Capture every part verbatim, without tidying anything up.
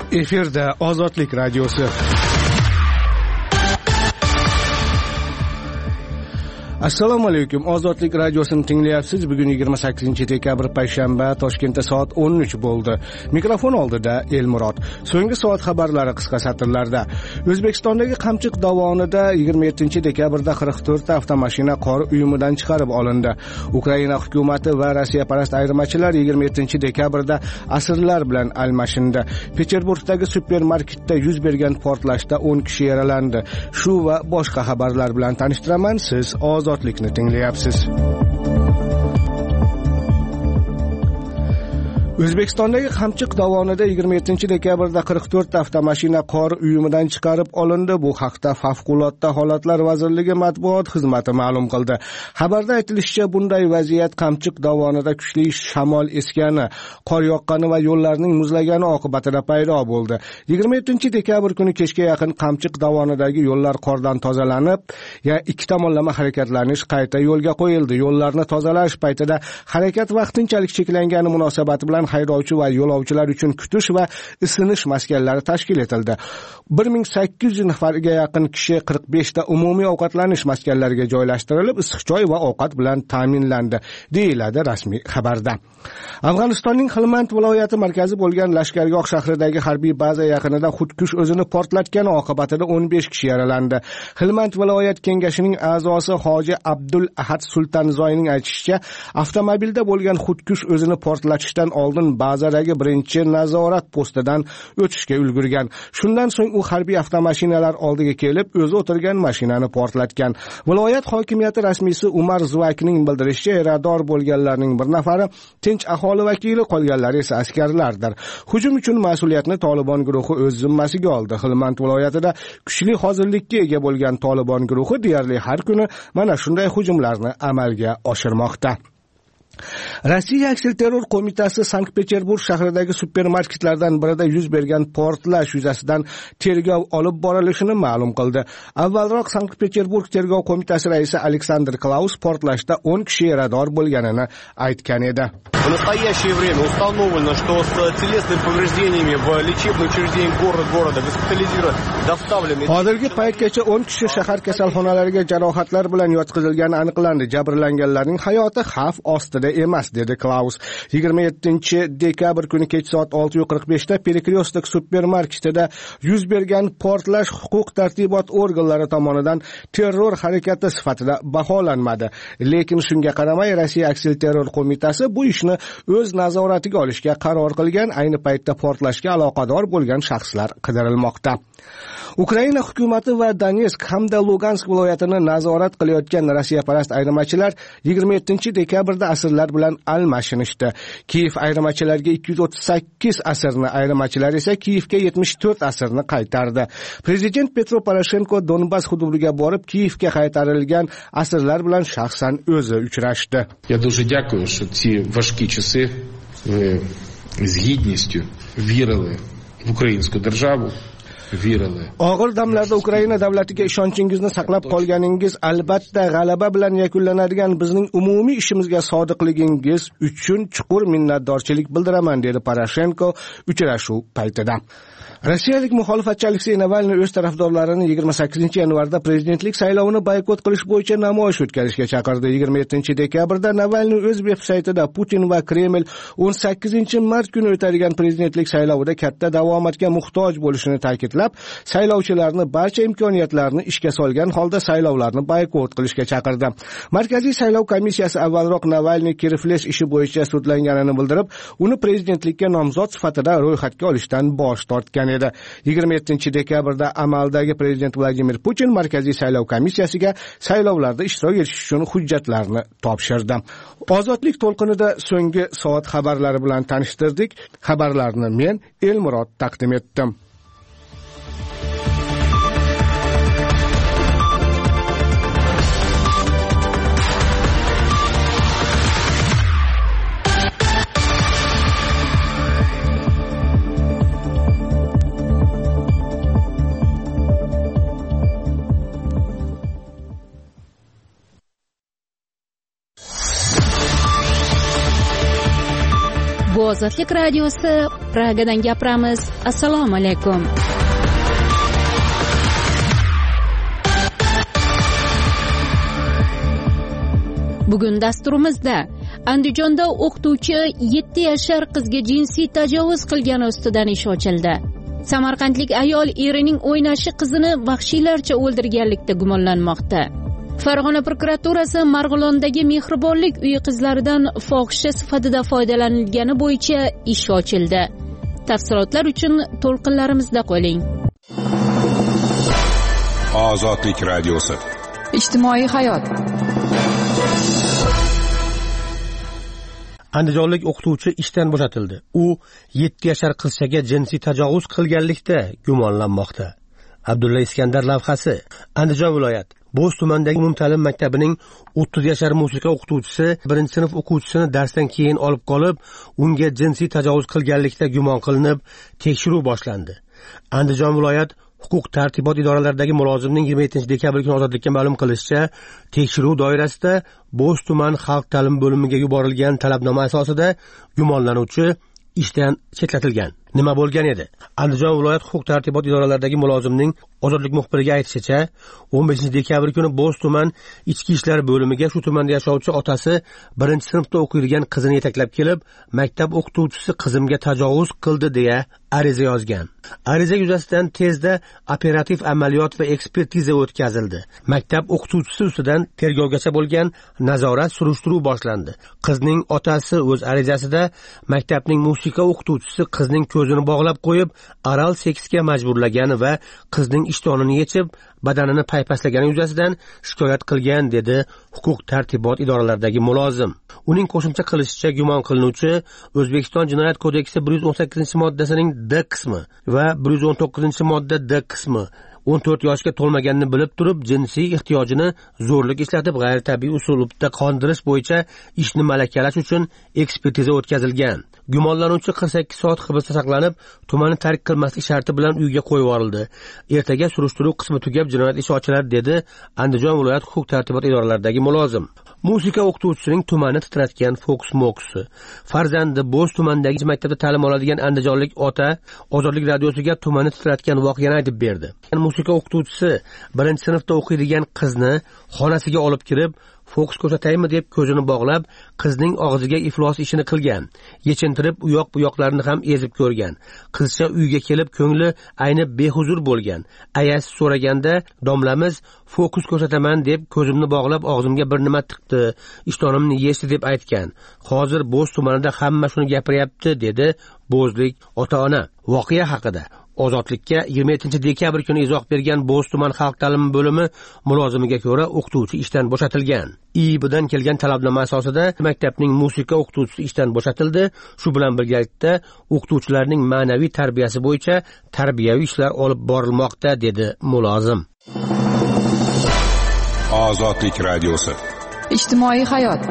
Efirda Ozodlik radiosi. Assalomu alaykum. Ozodlik radiosini tinglayapsiz. Bugun yigirma sakkizinchi dekabr payshanba, Toshkentda soat o'n uch bo'ldi. Mikrofon oldida Elmurod. So'nggi soat xabarlari qisqa satrlarda. O'zbekistondagi Qamchiq dovonida yigirma yettinchi dekabrda qirq to'rtta avtomashina qor uyumidan chiqarib olindi. Ukraina hukumati va Rossiyaparast ayirmachilar yigirma yettinchi dekabrda asirlar bilan almashindi. Peterburgdagi supermarketda yuz bergan portlashda o'n kishi yaralandi. Shu va boshqa xabarlar bilan tanishtiraman. Siz Ozodlikni tinglayapsiz. O'zbekistondagi Qamchiq dovonida yigirma yettinchi dekabrda qirq to'rtta avtomashina qor uyumidan chiqarib olindi. Bu haqda Favqulodda holatlar vazirligi matbuot xizmati ma'lum qildi. Xabarda aytilishicha, bunday vaziyat Qamchiq dovonida kuchli shamol esgani, qor yoqqani va yo'llarning muzlagani oqibatida paydo bo'ldi. yigirma yettinchi dekabr kuni kechga yaqin Qamchiq dovonidagi yo'llar qordan tozalanib, ya ikki tomonlama harakatlanish qayta yo'lga qo'yildi. Yo'llarni tozalash paytida harakat vaqtinchalik cheklangani munosabati bilan haydovchi va yo'lovchilar uchun kutish va isinish maskanlari tashkil etildi. bir ming sakkiz yuz nafarga yaqin kishi qirq beshta umumiy ovqatlanish maskanlariga joylashtirilib, issiq joy va ovqat bilan ta'minlandi, deyiladi rasmiy xabarda. Afg'onistonning Helmand viloyati markazi bo'lgan Lashkargoh shahridagi harbiy baza yaqinida xudkush o'zini portlatgani oqibatida o'n besh kishi yaralandi. Helmand viloyat kengashining a'zosi Hoji Abdul Ahad Sultanzoyning aytishicha, avtomobilda bo'lgan xudkush o'zini portlatishdan oldin bazadagi birinchi nazorat postidan o'tishga ulgurgan. Shundan so'ng u harbiy avtomashinalar oldiga kelib, o'zi o'tirgan mashinani portlatgan. Viloyat hokimiyati rasmiysi Umar Zuvakning bildirishicha, yarador bo'lganlarning bir nafari tinch aholi vakili, qolganlari esa askarlardir. Hujum uchun mas'uliyatni Tolibon guruhi o'z zimmasiga oldi. Helmand viloyatida kuchli hozirlikka ega bo'lgan Tolibon guruhi deyarli har kuni mana shunday hujumlarni amalga oshirmoqda. Rossiya aksilterror qo'mitasi Sankt-Peterburg shahridagi supermarketlardan birida yuz bergan portlash yuzasidan tergov olib borilishini ma'lum qildi. Avvalroq Sankt-Peterburg tergov qo'mitasi raisi Aleksandr Klaus portlashda o'n kishi yarador bo'lganini aytgan edi. В настоящее время установлено, что с телесными повреждениями в лечебные учреждения город города госпитализированы, доставлены. Hozirgi paytgacha o'n kishi shahar kasalxonalariga jarohatlar bilan yotqizilgani aniqlandi. Jabrlanganlarning hayoti xavf ostida emas, dedi Klaus. yigirma yettinchi dekabr kuni kech soat olti qirq beshda Perekrestok supermarketida yuz bergan portlash huquq tartibot organlari tomonidan terror harakati sifatida baholanmadi. Lekin shunga qaramay, Rossiya aksilterror qo'mitasi bu ishni o'z nazoratiga olishga qaror qilgan. Ayni paytda portlashga aloqador bo'lgan shaxslar qidirilmoqda. Ukraina hukumati va Donetsk hamda Lugansk viloyatini nazorat qilayotgan Rossiyaparast ayirmachilar yigirma yettinchi dekabrda asirlar bilan almashinishdi. Kiyev ayirmachilarga ikki yuz o'ttiz sakkiz asirni, ayirmachilar esa Kiyevga yetmish to'rt asirni qaytardi. Prezident Petro Poroshenko Donbas hududiga borib, Kiyevga qaytarilgan asirlar bilan shaxsan o'zi uchrashdi. Я дуже дякую, що ці важкі часи ви з гідністю вірили в українську державу. Og'ir damlarda Ukraina davlatiga ishonchingizni saqlab qolganingiz albatta g'alaba bilan yakunlanadigan bizning umumiy ishimizga sodiqligingiz uchun chuqur minnatdorchilik bildiraman, dedi Poroshenko uchrashuv paytida. Rossiyalik muxolifatchi Aleksey Navalniy o'z tarafdorlarini yigirma sakkizinchi yanvarda prezidentlik saylovini boykot qilish bo'yicha namoyish o'tkazishga chaqirdi. yigirma yettinchi dekabrda Navalniy o'z veb-saytida Putin va Kreml o'n sakkizinchi mart kuni o'tadigan prezidentlik saylovida katta davomatga muhtoj bo'lishini ta'kidlab, saylovchilarni barcha imkoniyatlarni ishga solgan holda saylovlarni boykot qilishga chaqirdi. Markaziy saylov komissiyasi avvalroq Navalniy kiriflesh ishi bo'yicha sudlanganini bildirib, uni prezidentlikka nomzod sifatida ro'yxatga olishdan bosh tortgan edi. yigirma yettinchi dekabrda amaldagi prezident Vladimir Putin Markaziy saylov komissiyasiga saylovlarda ishtirok etish uchun hujjatlarni topshirdi. Ozodlik to'lqinida so'nggi soat xabarlari bilan tanishtirdik. Xabarlarni men Elmurod taqdim etdim. Bu Ozodlik radiosi, Pragadan gapiramiz. Assalomu alaykum. Bugun dasturimizda Andijonda o'qituvchi yetti yashar qizga jinsiy tajovuz qilgani ustidan ish ochildi. Samarqandlik ayol erining o'ynashi qizini vahshiylarcha o'ldirganlikda gumonlanmoqda. Farg'ona prokuraturasi Marg'ilondagi mehribonlik uyi qizlaridan fohisha sifatida foydalanilgani bo'yicha ish ochildi. Tafsilotlar uchun to'lqinlarimizda qoling. Ozodlik radiosi. Ijtimoiy hayot. Andijonlik o'qituvchi ishdan bo'shatildi. U yetti yashar qizchaga jinsiy tajovuz qilganlikda gumonlanmoqda. Abdulla Iskandar lavhasi. Andijon viloyat Bo'z tumanidagi umumta'lim maktabining o'ttiz yashar musiqa o'qituvchisi birinchi sinf o'quvchisini darsdan keyin olib qolib, unga jinsiy tajovuz qilganlikda gumon qilinib, tekshiruv boshlandi. Andijon viloyat huquq tartibot idoralaridagi mulozimning yigirma yettinchi dekabr kuni ozodlikka ma'lum qilishicha, tekshiruv doirasida Bo'z tuman xalq ta'lim bo'limiga yuborilgan talabnoma asosida gumonlanuvchi ishdan chetlatilgan. Nima bo'lgan edi? Andijon viloyat huquq tartibot idoralaridagi mulozimning ozodlik muxbiriga aytishicha, o'n beshinchi dekabr kuni Bo'z tuman ichki ishlar bo'limiga shu tumanda yashovchi otasi birinchi sinfda o'qiydigan qizini yetaklab kelib, maktab o'qituvchisi qizimga tajovuz qildi deya ariza yozgan. Ariza yuzasidan tezda operativ amaliyot va ekspertiza o'tkazildi. Maktab o'qituvchisi ustidan tergovgacha bo'lgan nazorat surishtiruv boshlandi. Qizning otasi o'z arizasida maktabning musiqa o'qituvchisi qizning ko'zini bog'lab qo'yib, oral seksga majburlagani va qizning ishtonini yechib, badanini paypaslagani yuzasidan shikoyat qilgan, dedi huquq tartibot idoralaridagi mulozim. Uning qo'shimcha qilishicha, gumon qilinuvchi O'zbekiston Jinoyat kodeksi bir yuz o'n sakkizinchi moddasining D qismi va bir yuz o'n to'qqizinchi modda D qismi o'n to'rt yoshga to'lmaganini bilib turib, jinsiy ehtiyojini zo'rlik ishlatib, g'ayritabiiy usulda qondirish bo'yicha ishni malakalash uchun ekspertiza o'tkazilgan. Gumonlanuvchi qirq sakkiz soat hibsda saqlanib, tumanni tark qilmaslik sharti bilan uyga qo'yib yuborildi. Ertaga surishtiruv qismi tugab, jinoyat ishi ochiladi, dedi Andijon viloyat huquq tartibot idoralaridagi mulozim. Musiqa o'qituvchisining tumanni titratgan fokus mokusi. Farzandi Bo'z tumanidagi maktabda ta'lim oladigan andijonlik ota Ozodlik radiosiga tumanni titratgan voqeani aytib berdi. Musiqa o'qituvchisi birinchi sinfda o'qiydigan qizni xonasiga olib kirib, fokus ko'rsataymi deb ko'zini bog'lab, qizning og'ziga iflos ishini qilgan. Yechintirib, u yoq bu yoqlarini ham ezib ko'rgan. Qizcha uyga kelib, ko'ngli aynib behuzur bo'lgan. Ayasi so'raganda, domlamiz fokus ko'rsataman deb ko'zimni bog'lab, og'zimga bir nima tiqdi, ishtonimni yechdi deb aytgan. Hozir Bo'z tumanida hamma shuni gapiryapti, dedi bo'zlik ota-ona. Voqea haqida Ozodlikka yigirma yettinchi dekabr kuni izoh bergan Bo'z tuman xalq ta'limi bo'limi mulozimiga ko'ra, o'qituvchi ishdan bo'shatilgan. I Bdan kelgan talabnoma asosida maktabning musiqa o'qituvchisi ishdan bo'shatildi. Shu bilan birgalikda o'qituvchilarning ma'naviy tarbiyasi bo'yicha tarbiyaviy ishlar olib borilmoqda, dedi mulozim. Ozodlik radiosi. Ijtimoiy hayot.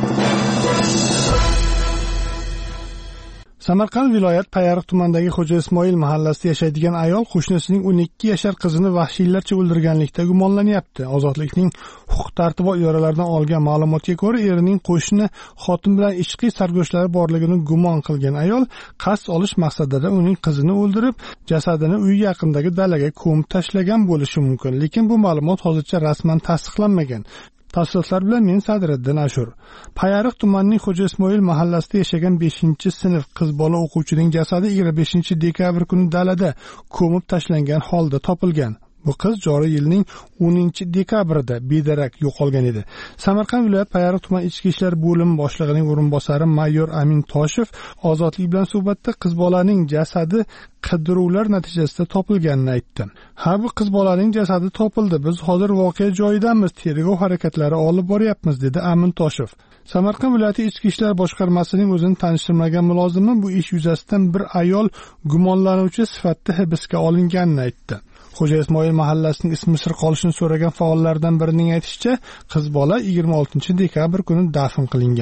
Samarqand viloyat Payariq tumanidagi Xo'ja Ismoil mahallasida yashaydigan ayol qo'shnisining o'n ikki yashar qizini vahshiylarcha o'ldirganlikda gumonlanyapti. Ozodlikning huquq tartibot idoralaridan olgan ma'lumotga ko'ra, erining qo'shni xotin bilan ishqiy sarguzashtlari borligini gumon qilgan ayol qasd olish maqsadida uning qizini o'ldirib, jasadini uy yaqinidagi dalaga ko'mib tashlagan bo'lishi mumkin, lekin bu ma'lumot hozircha rasman tasdiqlanmagan. Tafsilotlar bilan men Sadriddin Ashur. Payariq tumanining Xo'ja Ismoil mahallasida yashagan beshinchi sinf qiz bola o'quvchining jasadi yigirma beshinchi dekabr kuni dalada ko'mib tashlangan holda topilgan. Bu qiz joriy yilning o'ninchi dekabrida bedarak yo'qolgan edi. Samarqand viloyat Payariq tuman ichki ishlar bo'limi boshlig'ining o'rinbosari mayor Amin Toshev Ozodlik bilan suhbatda qiz bolaning jasadi qidiruvlar natijasida topilganini aytdi. Ha, bu qiz bolaning jasadi topildi. Biz hozir voqea joyidamiz, tergov harakatlari olib boryapmiz, dedi Amin Toshev. Samarqand viloyati ichki ishlar boshqarmasining o'zini tanishtirmagan mulozimi bu ish yuzasidan bir ayol gumonlanuvchi sifatida hibsga olinganini aytdi. Xo'ja Ismoil mahallasining ismi sir qolishini so'ragan faollardan birining aytishicha, qiz bola yigirma oltinchi dekabr kuni dafn qilingan.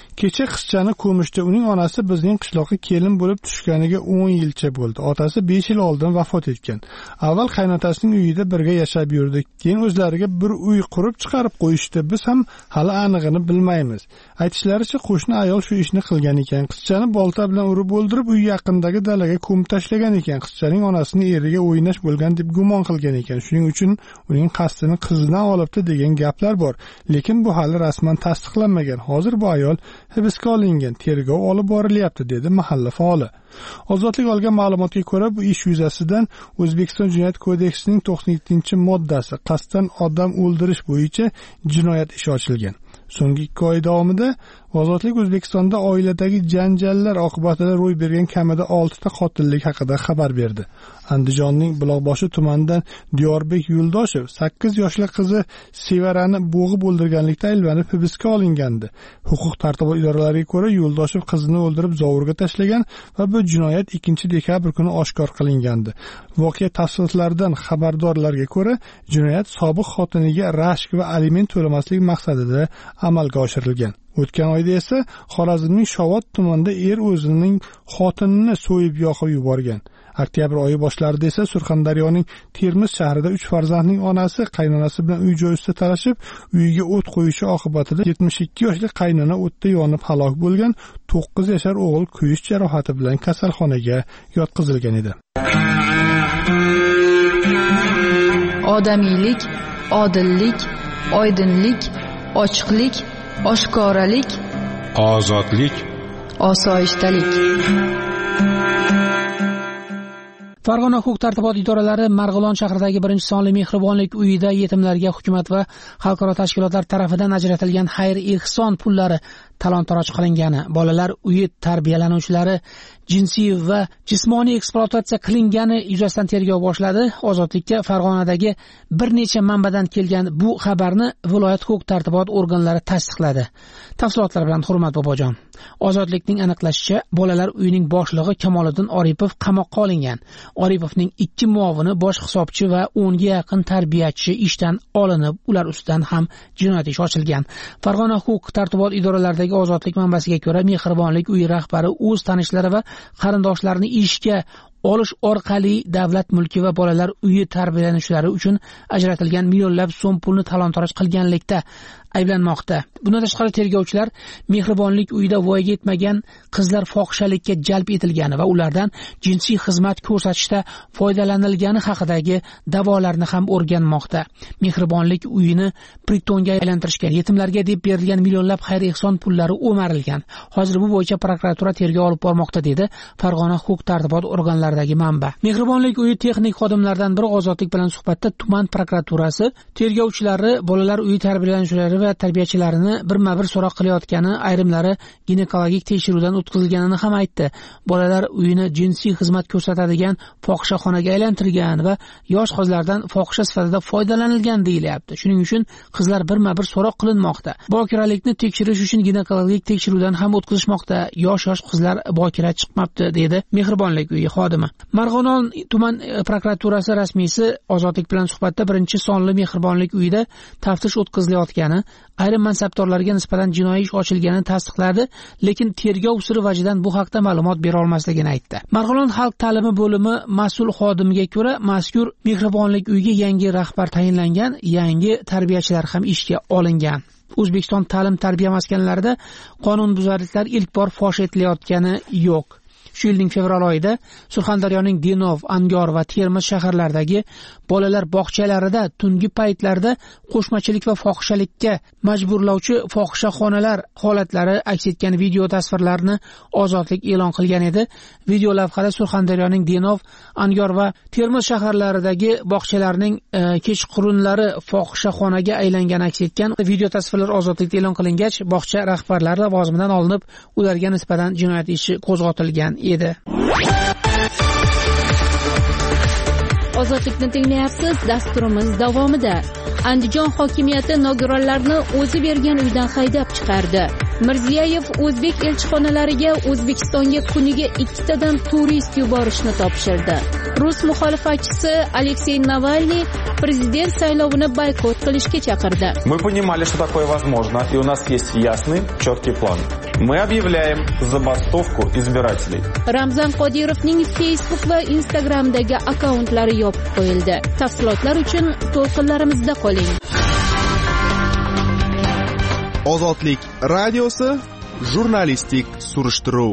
Kecha qizchani ko'mishdi. Uning onasi bizning qishloqqa kelin bo'lib tushganiga o'n yilcha bo'ldi. Otasi besh yil oldin vafot etgan. Avval qaynotasining uyida birga yashab yurdik. Keyin o'zlariga bir uy qurib chiqarib qo'yishdi. Biz ham hali aniqini bilmaymiz. Aytishlaricha qo'shni ayol shu ishni qilgan ekan. Qizchani bolta bilan urib o'ldirib, uy yaqindagi dalaga ko'mib tashlagan ekan. Qizchaning onasini eriga o'ynash bo'lgan deb gumon qilgan ekan. Shuning uchun uning qasdini qizidan olibdi degan gaplar bor. Lekin bu hali rasman tasdiqlanmagan. Hozir bu ayol hibsga olingan, tergov olib borilyapti, dedi mahalla faoli. Ozodlik olgan ma'lumotga ko'ra, bu ish yuzasidan O'zbekiston Jinoyat kodeksining to'qson yettinchi moddasi qasddan odam o'ldirish bo'yicha jinoyat ishi ochilgan. So'nggi ikki oy davomida Ozodlik O'zbekistonda oiladagi janjallar oqibatida ro'y bergan kamida olti ta qotillik haqida xabar berdi. Andijonning Buloqboshi tumanidan Diyorbek Yuldoshev sakkiz yoshli qizi Sevarani bo'g'ib o'ldirganlikda ayblanib hibsga olingandi. Huquq tartibot idoralariga ko'ra, Yuldoshev qizini o'ldirib zovurga tashlagan va bu jinoyat ikkinchi dekabr kuni oshkor qilingandi. Voqea tafsilotlaridan xabardorlarga ko'ra, jinoyat sobiq xotiniga rashk va aliment to'lamaslik maqsadida amalga oshirilgan. O'tgan oyda esa Xorazmning Shovot tumanida er o'zining xotinini so'yib yoqib yuborgan. Oktyabr oyi boshlarida esa Surxondaryoning Termiz shahrida uch farzandning onasi qaynonasi bilan uy joy ustida talashib, uyiga o't qo'yishi oqibatida yetmish ikki yoshli qaynona o'tda yonib halok bo'lgan, to'qqiz yashar o'g'il kuyish jarohati bilan kasalxonaga yotqizilgan edi. Odamiylik, odillik, oydinlik, ochiqlik, oshkoralik, ozodlik, osoyishtalik. Farg'ona huquq-tartibot idoralari Marg'ilon shahridagi birinchi sonli mehribonlik uyida yetimlarga hukumat va xalqaro tashkilotlar tomonidan ajratilgan xayr-ehson pullari talon-taroj qilingani, bolalar uyi tarbiyalanuvchilari jinsiy va jismoniy ekspluatatsiya qilingani yuzasidan tergov boshladi. Ozodlikka Farg'onadagi bir necha manbadan kelgan bu xabarni viloyat huquq-tartibot organlari tasdiqladi. Tafsilotlar bilan Hurmat Bobojon. Ozodlikning aniqlashicha, bolalar uyining boshlig'i Kamoliddin Oripov qamoqqa olingan. Oripovning ikki muovini, bosh hisobchi va o'nga yaqin tarbiyachi ishdan olinib, ular ustidan ham jinoyat ishi ochilgan. Farg'ona huquq-tartibot idoralaridagi Ozodlik manbasiga ko'ra, mehribonlik uyi rahbari o'z tanishlari va qarindoshlarini ishga olish orqali davlat mulki va bolalar uyi tarbiyalanuvchilari uchun ajratilgan millionlab so'm pulni talon-taroj qilganlikda ayblanmoqda. Bundan tashqari tergovchilar mehribonlik uyida voyaga yetmagan qizlar fohishalikka jalb etilgani va ulardan jinsiy xizmat ko'rsatishda foydalanilgani haqidagi da'volarni ham o'rganmoqda. Mehribonlik uyini pritonga aylantirishgan, yetimlarga deb berilgan millionlab xayr-ehson pullari o'marilgan. Hozir bu bo'yicha prokuratura tergov olib bormoqda, dedi Farg'ona huquq-tartibot organlaridagi manba. Mehribonlik uyi texnik xodimlaridan biri Ozodlik bilan suhbatda tuman prokuraturasi tergovchilari bolalar uyi tarbiyalanuvchilari va tarbiyachilarini birma-bir so'roq qilayotgani, ayrimlari ginekologik tekshiruvdan o'tkazilganini ham aytdi. Bolalar uyini jinsiy xizmat ko'rsatadigan fohishaxonaga aylantirgan va yosh qizlardan fohisha sifatida foydalanilgan deyilyapti. Shuning uchun qizlar birma-bir so'roq qilinmoqda. Bokiralikni tekshirish uchun ginekologik tekshiruvdan ham o'tkazishmoqda. Yosh-yosh qizlar bokira chiqmabdi, dedi mehribonlik uyi xodimi. Marg'ilon tuman prokuraturasi rasmiysi Ozodlik bilan suhbatda birinchi sonli mehribonlik uyida taftish o'tkazilayotgani, ayrim mansabdorlarga nisbatan jinoiy ish ochilganini tasdiqladi, lekin tergov siri vajidan bu haqda ma'lumot bera olmasligini aytdi. Marg'ilon xalq ta'limi bo'limi mas'ul xodimiga ko'ra, mazkur mehribonlik uyiga yangi rahbar tayinlangan, yangi tarbiyachilar ham ishga olingan. O'zbekiston ta'lim-tarbiya maskanlarida qonunbuzarliklar ilk bor fosh etilayotgani yo'q. Shu yilning fevral oyida Surxondaryoning Denov, Angor va Termiz shaharlaridagi bolalar bog'chalarida tungi paytlarda qo'shmachilik va fohishalikka majburlovchi fohishaxonalar holatlari aks etgan video tasvirlarni Ozodlik e'lon qilgan edi. Video lavhada Surxondaryoning Denov, Angor va Termiz shaharlaridagi bog'chalarning e, kechqurunlari fohishaxonaga aylangani aks etgan video tasvirlar Ozodlikda e'lon qilingach, bog'cha rahbarlari lavozimidan olinib, ularga nisbatan jinoyat ishi qo'zg'atilgan edi. Ozodlikni tinglayapsiz. Dasturimiz davomida Andijon hokimiyati nogironlarni o'zi bergan uydan haydab chiqardi. Mirziyoyev o'zbek elchixonalariga O'zbekistonga kuniga ikkitadan turist yuborishni topshirdi. Rus muxolifatchisi Aleksey Navalniy prezident saylovini boykot qilishga chaqirdi. Мы понимали, что такое возможно, и у нас есть ясный, четкий план. Мы объявляем забастовку избирателей. Ramzan Qodirovning Facebook va Instagramdagi akkauntlari yopib qo'yildi. Tafsilotlar uchun to'lqinlarimizda qoling. Ozodlik radiosi jurnalistik surishtiruv.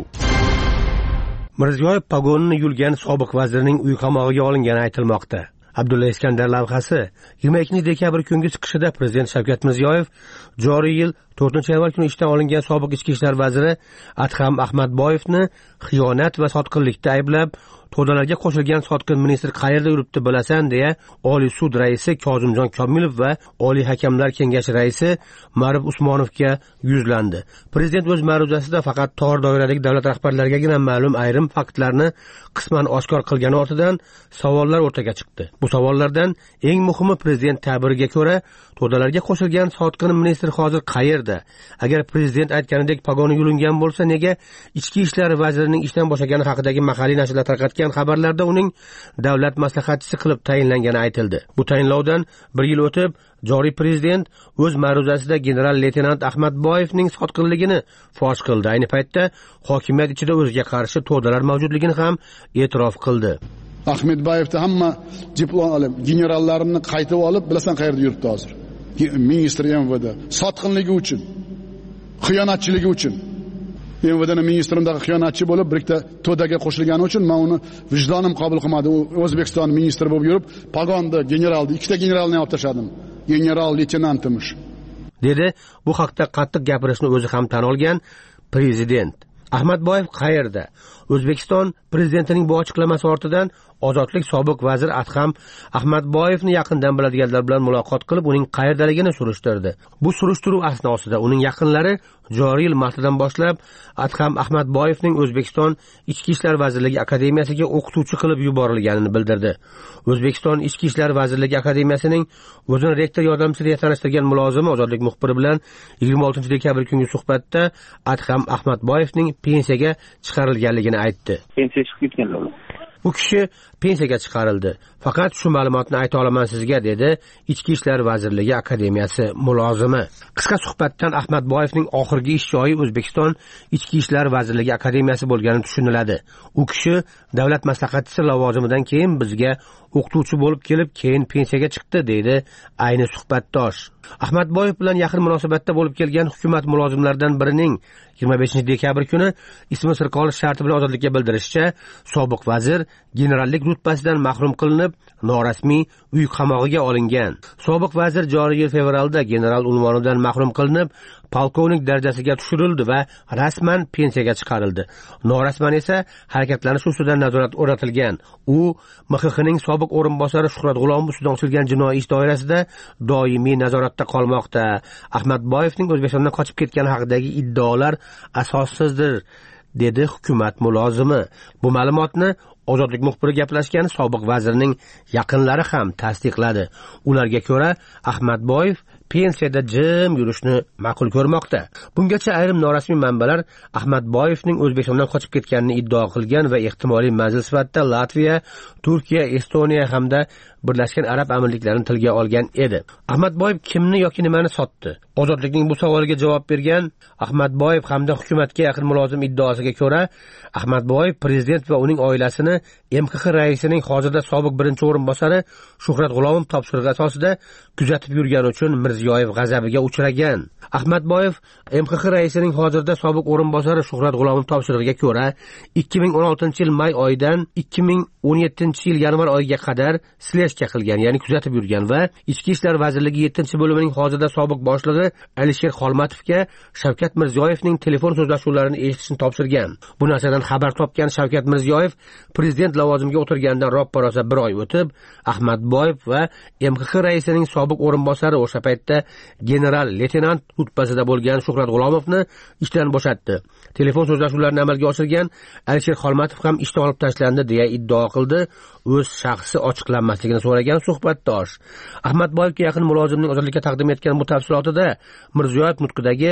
Mirziyoyev pogonini yulgan sobiq vazirning uy qamog'iga olingani aytilmoqda. Abdulla Iskandar lavhasi yigirma ikkinchi dekabr kungi chiqishida Prezident Shavkat Mirziyoyev joriy yil to'rtinchi yanvar kuni ishdan olingan sobiq ichki ishlar vaziri Adham Ahmadboyevni xiyonat va sotqinlikda ayblab, to'dalarga qo'shilgan sotqin ministr qayerda yuribdi bilasan deya Oliy sud raisi Kozimjon Komilov va Oliy hakamlar kengashi raisi Ma'ruf Usmonovga yuzlandi. Prezident o'z ma'ruzasida faqat tor doiradagi davlat rahbarlarigagina ma'lum ayrim faktlarni qisman oshkor qilgani ortidan savollar o'rtaga chiqdi. Bu savollardan eng muhimi prezident ta'biriga ko'ra to'dalarga qo'shilgan sotqin ministr hozir qayerda? Agar prezident aytganidek pogoni yulingan bo'lsa, nega ichki ishlar vazirining ishdan bo'shagani haqidagi mahalliy nashrlar tarqatgan xabarlarda uning davlat maslahatchisi qilib tayinlangani aytildi. Bu tayinlovdan bir yil o'tib, joriy prezident o'z ma'ruzasida general-leytenant Ahmadboyevning sotqinligini fosh qildi. Ayni paytda hokimiyat ichida o'ziga qarshi to'dalar mavjudligini ham e'tirof qildi. Ahmadboyevda hamma diplom olib, generallarini qaytib olib, bilasan qayerda yuribdi hozir? Ministr M V D sotqinligi uchun, xiyonatchiligi uchun. M V D'ning ministrimdagi xiyonatchi bo'lib, birikta to'daga qo'shilgani uchun men uni vijdonim qabul qilmadi. U O'zbekiston ministri bo'lib yurib, pogonni, generalni, ikkita generalni olib tashladim. General leytenantimish. dedi bu haqda qattiq gapirishni o'zi ham tan olgan prezident. Ahmadboyev qayerda? O'zbekiston prezidentining bu ochiqlamasi ortidan Ozodlik sobiq vazir Adham Ahmadboyevni yaqindan biladiganlar bilan muloqot qilib, uning qayerdaligini surishtirdi. Bu surishtiruv asnosida uning yaqinlari joriy yil martidan boshlab Adham Ahmadboyevning O'zbekiston Ichki ishlar vazirligi akademiyasiga o'qituvchi qilib yuborilganini bildirdi. O'zbekiston Ichki ishlar vazirligi akademiyasining o'zini rektor yordamchisi deya tanishtirgan mulozimi Ozodlik muxbiri bilan yigirma oltinchi dekabr kungi suhbatda Adham Ahmadboyevning pensiyaga chiqarilganligini aytdi. Pensiya chiqib ketganlar. Bu kishi pensiyaga chiqarildi. Faqat shu ma'lumotni ayta olaman sizga, dedi Ichki ishlar vazirligi akademiyasi mulozimi. Qisqa suhbatdan Ahmadboyevning oxirgi ish joyi O'zbekiston Ichki ishlar vazirligi akademiyasi bo'lgani tushuniladi. U kishi davlat maslahatchisi lavozimidan keyin bizga o'qituvchi bo'lib kelib, keyin pensiyaga chiqdi, deydi ayni suhbatdosh. Ahmadboyev bilan yaqin munosabatda bo'lib kelgan hukumat mulozimlaridan birining yigirma beshinchi dekabr kuni ismi sir qolish sharti bilan ozodlikka bildirishicha, sobiq vazir generallik rutbasidan mahrum qilinib, norasmiy uy qamog'iga olingan. Sobiq vazir joriy yil fevralda general unvonidan mahrum qilinib, polkovnik darajasiga tushirildi va rasman pensiyaga chiqarildi. Norasman esa harakatlanish ustidan nazorat o'rnatilgan. U M X Xning sobiq o'rinbosari Shuhrat G'ulomov ustidan ochilgan jinoiy ish doirasida doimiy nazoratda qolmoqda. Ahmadboyevning O'zbekistondan qochib ketgani haqidagi iddaolar asossizdir, dedi hukumat mulozimi. Bu ma'lumotni Ozodlik muxbiri gaplashgan sobiq vazirning yaqinlari ham tasdiqladi. Ularga ko'ra, Ahmadboyev pensiyada jim yurishni ma'qul ko'rmoqda. Bungacha ayrim norasmiy manbalar Ahmadboyevning O'zbekistondan qochib ketganini iddao qilgan va ehtimoliy manzil sifatida Latviya, Turkiya, Estoniya hamda Birlashgan Arab Amirliklarini tilga olgan edi. Ahmadboyev kimni yoki nimani sotdi? Ozodlikning bu savoliga javob bergan Ahmadboyev hamda hukumatga yaqin mulozim iddaosiga ko'ra, Ahmadboyev prezident va uning oilasini M X X raisining hozirda sobiq birinchi o'rinbosari Shuhrat G'ulomov topshirig'i asosida kuzatib yurgani uchun Mirziyoyev g'azabiga uchragan. Ahmadboyev M X X raisining hozirda sobiq o'rinbosari Shuhrat G'ulomov topshirig'iga ko'ra ikki ming o'n oltinchi yil may oyidan ikki ming o'n yettinchi yil yanvar oyiga qadar sleshka qilgan, ya'ni kuzatib yurgan va Ichki ishlar vazirligi yettinchi bo'limining hozirda sobiq boshlig'i Alisher Xolmatovga Shavkat Mirziyoyevning telefon so'zlashuvlarini eshitishni topshirgan. Bu narsadan xabar topgan Shavkat Mirziyoyev prezident lavozimiga o'tirgandan roppa-rosa bir oy o'tib, Ahmadboyev va M X X raisining sobiq o'rinbosari o'sha paytda general-leytenant rutbasida bo'lgan Shuhrat G'ulomovni ishdan bo'shatdi. Telefon so'zlashuvlarini amalga oshirgan Alisher Xolmatov ham ishdan olib tashlandi deya iddao qildi o'z shaxsi ochiqlanmasligini so'ragan suhbatdosh. Ahmadboyevga yaqin mulozimning ozodlikka taqdim etgan bu tafsilotida Mirziyoyev nutqidagi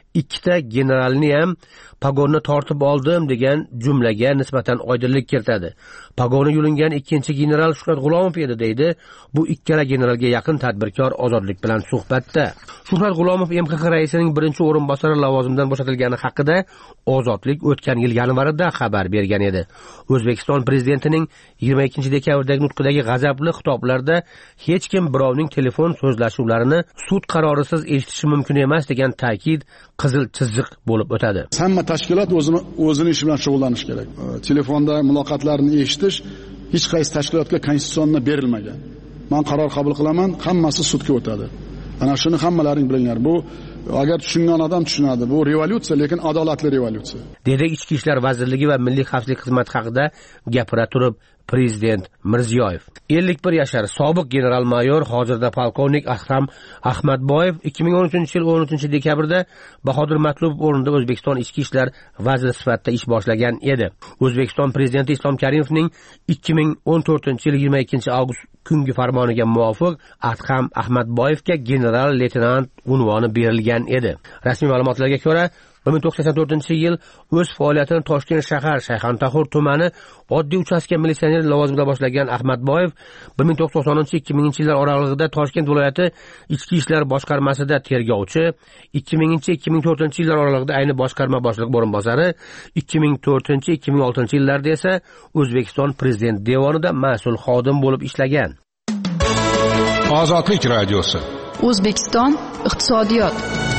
ikkita generalni ham pogonni tortib oldim degan jumlaga nisbatan oydinlik kiritadi. Pogoni yulingan ikkinchi general Shuhrat G'ulomov edi deydi bu ikkala generalga yaqin tadbirkor Ozodlik bilan suhbatda. Shuhrat G'ulomov M X X raisining birinchi o'rinbosari lavozimidan bo'shatilgani haqida Ozodlik o'tgan yil yanvarida xabar bergan edi. O'zbekiston prezidentining yigirma ikkinchi dekabrdagi nutqidagi g'azabli xitoblarda hech kim birovning telefon so'zlashuvlarini sud qarorisiz eshitishi mumkin emas degan ta'kid qizil chiziq bo'lib o'tadi. Hamma tashkilot o'zini o'zini ishi bilan shug'ullanish kerak. Telefonda muloqotlarni eshitish hech qaysi tashkilotga konstitutsiyonda berilmagan. Men qaror qabul qilaman, hammasi sudga o'tadi. Ana shuni hammalaring bilinglar. Bu agar tushungan odam tushunadi. Bu revolyutsiya, lekin adolatli revolyutsiya. Dedi Ichki ishlar vazirligi va Milliy xavfsizlik xizmati haqida gapira turib Prezident Mirziyoyev. ellik bir yashar sobiq general-mayor, hozirda polkovnik Akram Ahmadboyev ikki ming o'n uchinchi yil o'n uchinchi dekabrda Bahodir Matlubov o'rnida O'zbekiston ichki ishlar vaziri sifatida ish boshlagan edi. O'zbekiston prezidenti Islom Karimovning ikki ming o'n to'rtinchi yil yigirma ikkinchi avgust kungi farmoniga muvofiq Akram Ahmadboyevga general-leytenant unvoni berilgan edi. Rasmiy ma'lumotlarga ko'ra bir ming to'qson to'rtinchi yil o'z faoliyatini Toshkent shahar Shayxontohur tumani oddiy uchastka militsioner lavozimida boshlagan Ahmadboyev bir ming to'qson to'qsoninchi ikki minginchi yillar oralig'ida Toshkent viloyati ichki ishlar boshqarmasida tergovchi, ikki minginchi ikki ming to'rtinchi yillar oralig'ida ayni boshqarma boshliq o'rinbosari, ikki ming to'rtinchi ikki ming oltinchi yillarda esa O'zbekiston prezident devonida mas'ul xodim bo'lib ishlagan. Ozodlik radiosi. O'zbekiston iqtisodiyot.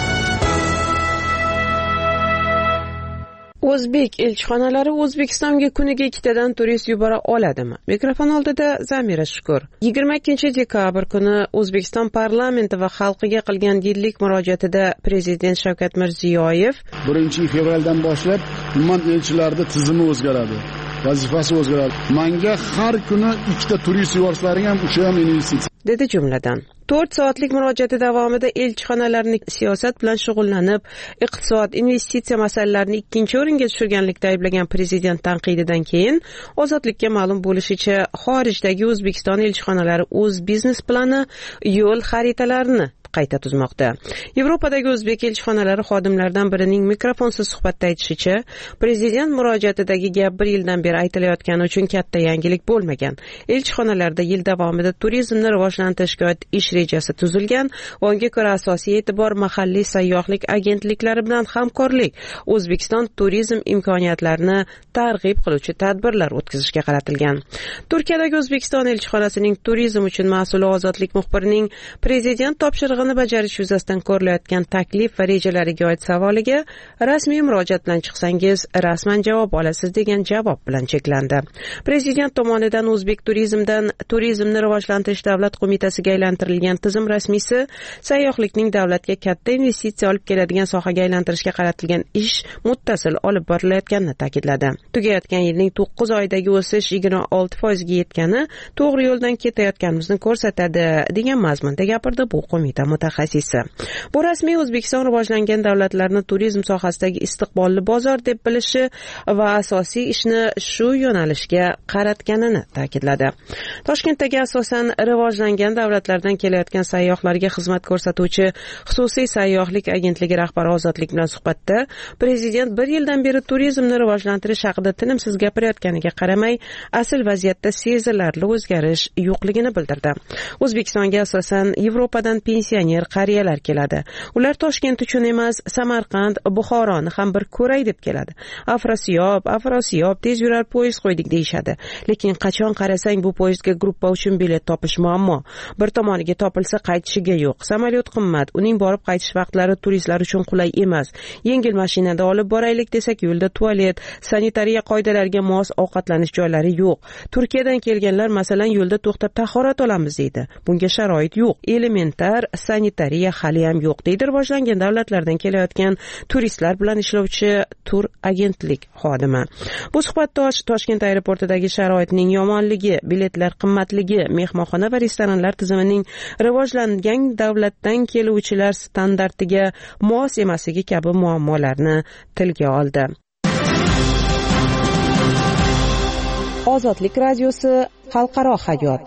O'zbek elchixonalari O'zbekistonga kuniga ikkitadan turist yubora oladimi? Mikrofon oldida Zamira Shukur. yigirma ikkinchi dekabr kuni O'zbekiston parlamenti va xalqiga qilgan yillik murojaatida Prezident Shavkat Mirziyoyev birinchi fevraldan boshlab umuman elchilarda tizimi o'zgaradi. Vazifasi o'zgaradi. Menga har kuni ikkita turist yuborsalar ham o'sha ham investitsiya dedi jumladan. to'rt soatlik murojaati davomida elchixonalarning siyosat bilan shug'ullanib, iqtisod, investitsiya masalalarini ikkinchi o'ringa tushirganlikda ayblagan prezident tanqididan keyin Ozodlikka ma'lum bo'lishicha, xorijdagi O'zbekiston elchixonalari o'z biznes plani, yo'l xaritalarini qayta tuzmoqda. Yevropadagi o'zbek elchixonalari xodimlaridan birining mikrofonsiz suhbatda aytishicha, prezident murojaatidagi gap bir yildan beri aytilayotgani uchun katta yangilik bo'lmagan. Elchixonalarda yil davomida turizmni rivojlantirishga oid ish rejasi tuzilgan va unga ko'ra asosiy e'tibor mahalliy sayyohlik agentliklari bilan hamkorlik, O'zbekiston turizm imkoniyatlarini targ'ib qiluvchi tadbirlar o'tkazishga qaratilgan. Turkiyadagi O'zbekiston elchixonasining turizm uchun mas'ul Ozodlik muxbirining prezident topshirig'i bajarish yuzasidan ko'rilayotgan taklif va rejalariga oid savoliga rasmiy murojaat bilan chiqsangiz rasman javob olasiz degan javob bilan cheklandi. Prezident tomonidan o'zbek turizmdan turizmni rivojlantirish davlat qo'mitasiga aylantirilgan tizim rasmiysi sayyohlikning davlatga katta investitsiya olib keladigan sohaga aylantirishga qaratilgan ish muttasil olib borilayotganini ta'kidladi. Tugayotgan yilning to'qqiz oyidagi o'sish yigirma olti foizga yetgani to'g'ri yo'ldan ketayotganimizni ko'rsatadi degan mazmunda gapirdi bu qo'mita mutaxassisi. Bu rasmiy O'zbekiston rivojlangan davlatlarni turizm sohasidagi istiqbolli bozor deb bilishi va asosiy ishni shu yo'nalishga qaratganini ta'kidladi. Toshkentdagi asosan rivojlangan davlatlardan kelayotgan sayyohlarga xizmat ko'rsatuvchi xususiy sayyohlik agentligi rahbari Ozodlik bilan suhbatda prezident bir yildan beri turizmni rivojlantirish haqida tinimsiz gapirayotganiga qaramay, asl vaziyatda sezilarli o'zgarish yo'qligini bildirdi. O'zbekistonga asosan Yevropadan pensioner qariyalar keladi. Ular Toshkent uchun emas, Samarqand, Buxoroni ham bir ko'ray deb keladi. Afrosiyob, Afrosiyob tez yurar poyezd qo'ydik deyshadi. Lekin qachon qarasang bu poyezdga gruppa uchun bilet topish muammo. Bir tomoniga topilsa qaytishiga yo'q. Samolyot qimmat, uning borib qaytish vaqtlari turistlar uchun qulay emas. Yengil mashinada olib boraylik desak, yo'lda tualet, sanitariya qoidalariga mos ovqatlanish joylari yo'q. Turkiyadan kelganlar masalan yo'lda to'xtab tahorat olamiz deydi. Bunga sharoit yo'q. Elementar sanitariya hali ham yo'q deydi rivojlangan davlatlardan kelayotgan turistlar bilan ishlovchi tur agentlik xodimi. Bu suhbatdosh Toshkent aeroportidagi sharoitning yomonligi, biletlar qimmatligi, mehmonxona va restoranlar tizimining rivojlangan davlatdan keluvchilar standartiga mos emasligi kabi muammolarni tilga oldi. Ozodlik radiosi xalqaro hayot.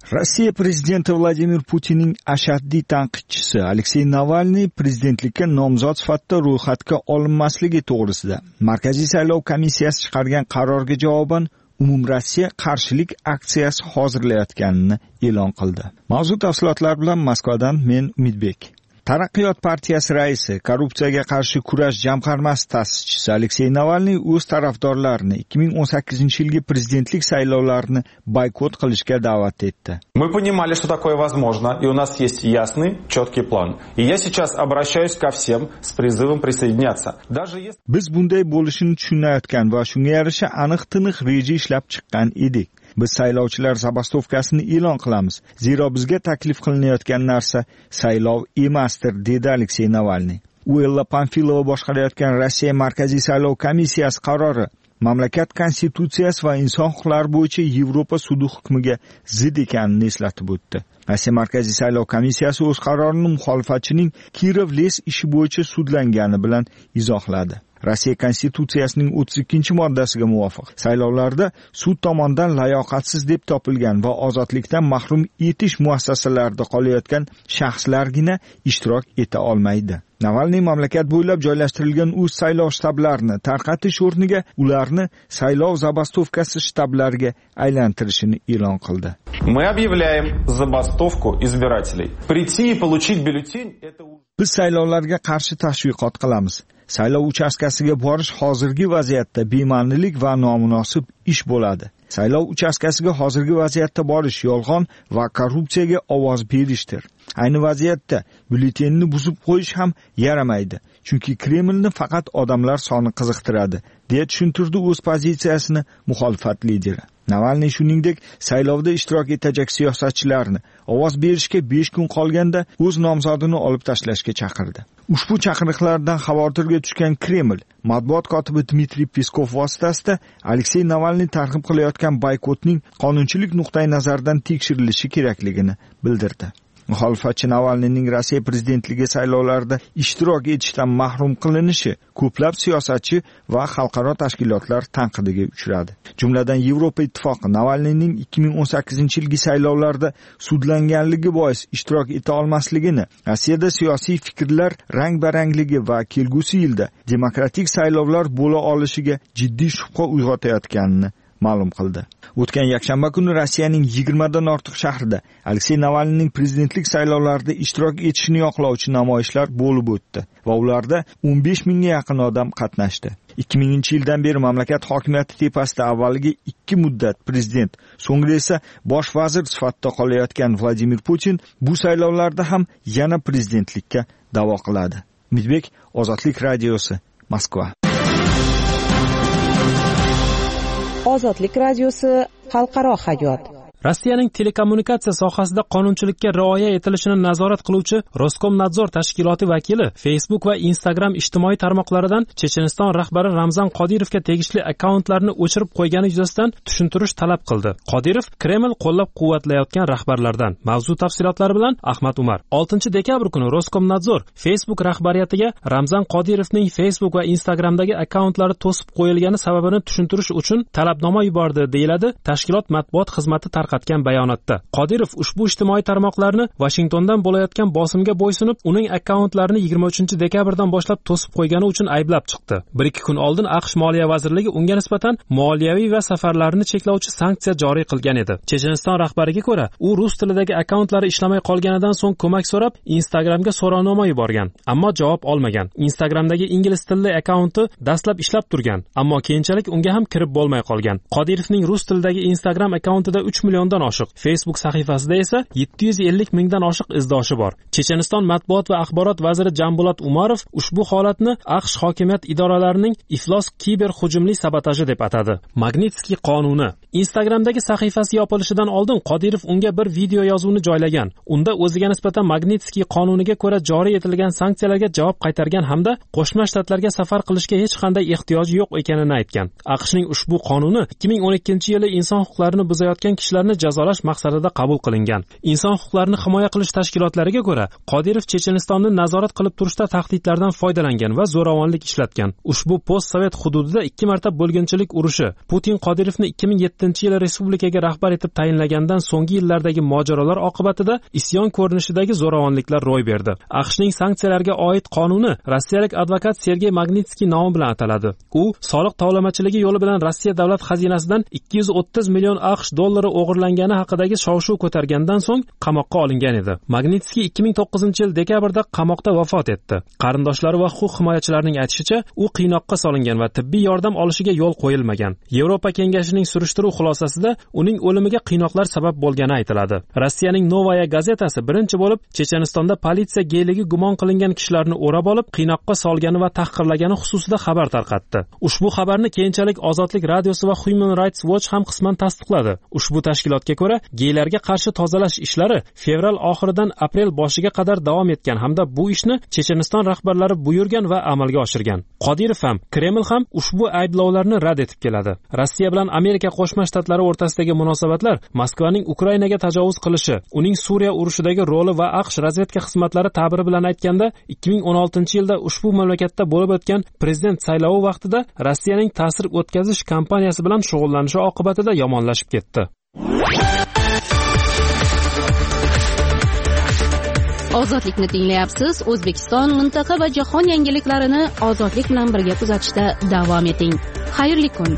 Rossiya prezidenti Vladimir Putinning ashaddiy tanqidchisi Aleksey Navalniy prezidentlikka nomzod sifatida ro'yxatga olinmasligi to'g'risida Markaziy saylov komissiyasi chiqargan qarorga javoban umumrossiya qarshilik aksiyasi hozirlayotganini e'lon qildi. Mavzu tafsilotlar bilan Moskvadan men Umidbek. Taraqqiyot partiyasi raisi, korrupsiyaga qarshi kurash jamg'armasi ta'sischisi Aleksey Navalniy o'z tarafdorlarini ikki ming o'n sakkizinchi yilgi prezidentlik saylovlarini boykot qilishga da'vat etdi. Мы понимали, что такое возможно, и у нас есть ясный, четкий план. И я сейчас обращаюсь ко всем с призывом присоединяться. Даже если Biz bunday bo'lishini tushunayotgan va shunga yarasha aniq-tiniq reja ishlab chiqqan edik. Biz saylovchilar zabastovkasini e'lon qilamiz. Zero bizga taklif qilinayotgan narsa saylov emasdir, dedi Aleksey Navalniy. Uella Panfilova boshqarayotgan Rossiya Markaziy saylov komissiyasi qarori mamlakat konstitutsiyasi va inson huquqlari bo'yicha Yevropa sudi hukmiga zid ekanini eslatib o'tdi. Rossiya Markaziy saylov komissiyasi o'z qarorini muxolifatchining Kirov les ishi bo'yicha sudlangani bilan izohladi. Rossiya konstitutsiyasining o'ttiz ikkinchi moddasiga muvofiq saylovlarda sud tomonidan layoqatsiz deb topilgan va ozodlikdan mahrum etish muassasalarida qolayotgan shaxslargina ishtirok eta olmaydi. Navalniy mamlakat bo'ylab joylashtirilgan o'z saylov shtablarini tarqatish o'rniga ularni saylov zabastovkasi shtablariga aylantirishini e'lon qildi. Мы объявляем забастовку избирателей. Прийти и получить бюллетень — это Biz saylovlarga qarshi tashviqot qilamiz. Saylov uchastkasiga borish hozirgi vaziyatda bema'nilik va nomunosib ish bo'ladi. Saylov uchastkasiga hozirgi vaziyatda borish yolg'on va korrupsiyaga ovoz berishdir. Ayni vaziyatda byulletenni buzib qo'yish ham yaramaydi. Chunki Kremlni faqat odamlar soni qiziqtiradi, deya tushuntirdi o'z pozitsiyasini muxolifat lideri. Navalniy shuningdek saylovda ishtirok etajak siyosatchilarni ovoz berishga besh kun qolganda o'z nomzodini olib tashlashga chaqirdi. Ushbu chaqiriqlardan xavotirga tushgan Kreml matbuot kotibi Dmitriy Peskov vositasida Aleksey Navalniy targ'ib qilayotgan boykotning qonunchilik nuqtai nazaridan tekshirilishi kerakligini bildirdi. Muxolifatchi Navalniyning Rossiya prezidentligi saylovlarida ishtirok etishdan mahrum qilinishi ko'plab siyosatchi va xalqaro tashkilotlar tanqidiga uchradi. Jumladan Yevropa ittifoqi Navalniyning ikki ming o'n sakkizinchi yilgi saylovlarda sudlanganligi bois ishtirok eta olmasligini, Rossiyada siyosiy fikrlar rang-barangligi va kelgusi yilda demokratik saylovlar bo'la olishiga jiddiy shubha uyg'otayotganini ma'lum qildi. O'tgan yakshanba kuni Rossiyaning yigirmadan ortiq shahrida Aleksey Navalniyning prezidentlik saylovlarida ishtirok etishini yoqlovchi namoyishlar bo'lib o'tdi va ularda o'n besh mingga yaqin odam qatnashdi. ikki minginchi yildan beri mamlakat hokimiyati tepasida avvaliga ikki muddat prezident, so'ngra esa bosh vazir sifatida qolayotgan Vladimir Putin bu saylovlarda ham yana prezidentlikka da'vo qiladi. Umidbek, Ozodlik radiosi, Moskva. Ozodlik radiosi, xalqaro hayot. Rossiyaning telekommunikatsiya sohasida qonunchilikka rioya etilishini nazorat qiluvchi Roskomnadzor tashkiloti vakili Facebook va Instagram ijtimoiy tarmoqlaridan Checheniston rahbari Ramzan Qodirovga tegishli akkauntlarni o'chirib qo'ygani yuzasidan tushuntirish talab qildi. Qodirov Kreml qo'llab-quvvatlayotgan rahbarlardan. Mavzu tafsilotlari bilan Ahmad Umar. oltinchi dekabr kuni Roskomnadzor Facebook rahbariyatiga Ramzan Qodirovning Facebook va Instagramdagi akkauntlari to'sib qo'yilgani sababini tushuntirish uchun talabnoma yubordi, deyiladi tashkilot matbuot xizmati tarqatgan bayonotda. Qodirov ushbu ijtimoiy tarmoqlarni Washingtondan bo'layotgan bosimga bo'ysunib, uning akkauntlarini yigirma uchinchi dekabrdan boshlab to'sib qo'ygani uchun ayblab chiqdi. bir ikki kun oldin AQSh Moliya vazirligi unga nisbatan moliyaviy va safarlarni cheklovchi sanksiya joriy qilgan edi. Checheniston rahbariga ko'ra, u rus tilidagi akkauntlari ishlamay qolganidan so'ng ko'mak so'rab Instagramga so'rovnoma yuborgan, ammo javob olmagan. Instagramdagi ingliz tilli akkaunti dastlab ishlab turgan, ammo keyinchalik unga ham kirib bo'lmay qolgan. Qodirovning rus tilidagi Instagram akkauntida uch milliondan oshiq, Facebook sahifasida esa yetti yuz ellik mingdan oshiq izdoshi bor. Checheniston matbuot va axborot vaziri Jambulat Umarov ushbu holatni AQSh hokimiyat idoralarining iflos kiber hujumli sabotaji deb atadi. Magnitskiy qonuni. Instagramdagi sahifasi yopilishidan oldin Qodirov unga bir video yozuvni joylagan. Unda o'ziga nisbatan Magnitskiy qonuniga ko'ra joriy etilgan sanksiyalarga javob qaytargan hamda Qo'shma Shtatlarga safar qilishga hech qanday ehtiyoji yo'q ekanini aytgan. AQShning ushbu qonuni ikki ming o'n ikkinchi yili inson huquqlarini buzayotgan kishilarni gumonlanganlarni jazolash maqsadida qabul qilingan. Inson huquqlarini himoya qilish tashkilotlariga ko'ra, Qodirov Chechenistonni nazorat qilib turishda tahdidlardan foydalangan va zo'ravonlik ishlatgan. Ushbu post-sovet hududida ikki marta bo'lginchilik urushi, Putin Qodirovni ikki ming yettinchi yili respublikaga rahbar etib tayinlagandan so'nggi yillardagi mojarolar oqibatida isyon ko'rinishidagi zo'ravonliklar ro'y berdi. AQShning sanksiyalarga oid qonuni rossiyalik advokat Sergey Magnitskiy nomi bilan ataladi. U soliq tovlamachiligi yo'li bilan Rossiya davlat xazinasidan ikki yuz o'ttiz million AQSh dollari o'g'irlangani haqidagi shov-shuv ko'targandan so'ng qamoqqa olingan edi. Magnitskiy ikki ming to'qqizinchi yil dekabrda qamoqda vafot etdi. Qarindoshlari va huquq himoyachilarining aytishicha, u qiynoqqa solingan va tibbiy yordam olishiga yo'l qo'yilmagan. Yevropa kengashining surishtiruv xulosasida uning o'limiga qiynoqlar sabab bo'lgani aytiladi. Rossiyaning Novaya gazetasi birinchi bo'lib Chechenistonda politsiya geyligi gumon qilingan kishilarni o'rab olib, qiynoqqa solgani va tahqirlagani xususida xabar tarqatdi. Ushbu xabarni keyinchalik Ozodlik radiosi va Human Rights Watch ham qisman tasdiqladi. Ushbu tashkilotga ko'ra, geylarga qarshi tozalash ishlari fevral oxiridan aprel boshiga qadar davom etgan hamda bu ishni Checheniston rahbarlari buyurgan va amalga oshirgan. Qodirov ham, Kreml ham ushbu ayblovlarni rad etib keladi. Rossiya bilan Amerika Qo'shma Shtatlari o'rtasidagi munosabatlar Moskvaning Ukrainaga tajovuz qilishi, uning Suriya urushidagi roli va AQSh razvedka xizmatlari ta'biri bilan aytganda, ikki ming o'n oltinchi yilda ushbu mamlakatda bo'lib o'tgan prezident saylovi vaqtida Rossiyaning ta'sir o'tkazish kampaniyasi bilan shug'ullanishi oqibatida yomonlashib ketdi. Ozodlikni tinglayapsiz. O'zbekiston, mintaqa va jahon yangiliklarini ozodlik bilan birga kuzatishda davom eting. Xayrli kun.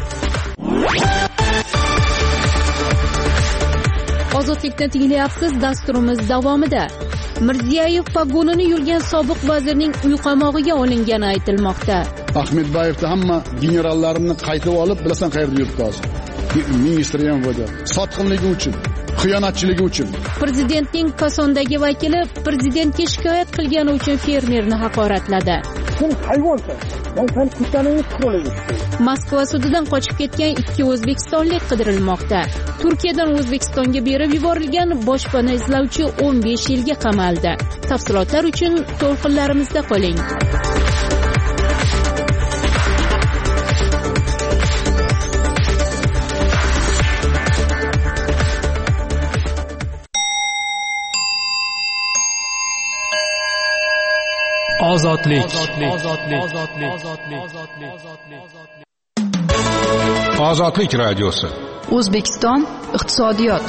Ozodlikni tinglayapsiz. Dasturimiz davomida Mirziyoyev vagonini yurgan sobiq vazirning uy qamog'iga olingani aytilmoqda. Ahmedbayevni hamma generallarini qaytib olib, bilasan qayerda yuribdi hozir. Ministri ham bo'ldi. Sotqinligi uchun, xiyonatchiligi uchun. Prezidentning Kosondagi vakili prezidentga shikoyat qilgani uchun fermerni haqoratladi. Sen hayvonsan. Men seni kutganingni qilolmayman. Moskva sudidan qochib ketgan ikki o'zbekistonlik qidirilmoqda. Turkiyadan O'zbekistonga berib yuborilgan boshpana izlovchi o'n besh yilga qamaldi. Tafsilotlar uchun to'lqinlarimizda qoling. Ozodlik. Ozodlik radiosi. O'zbekiston iqtisodiyot.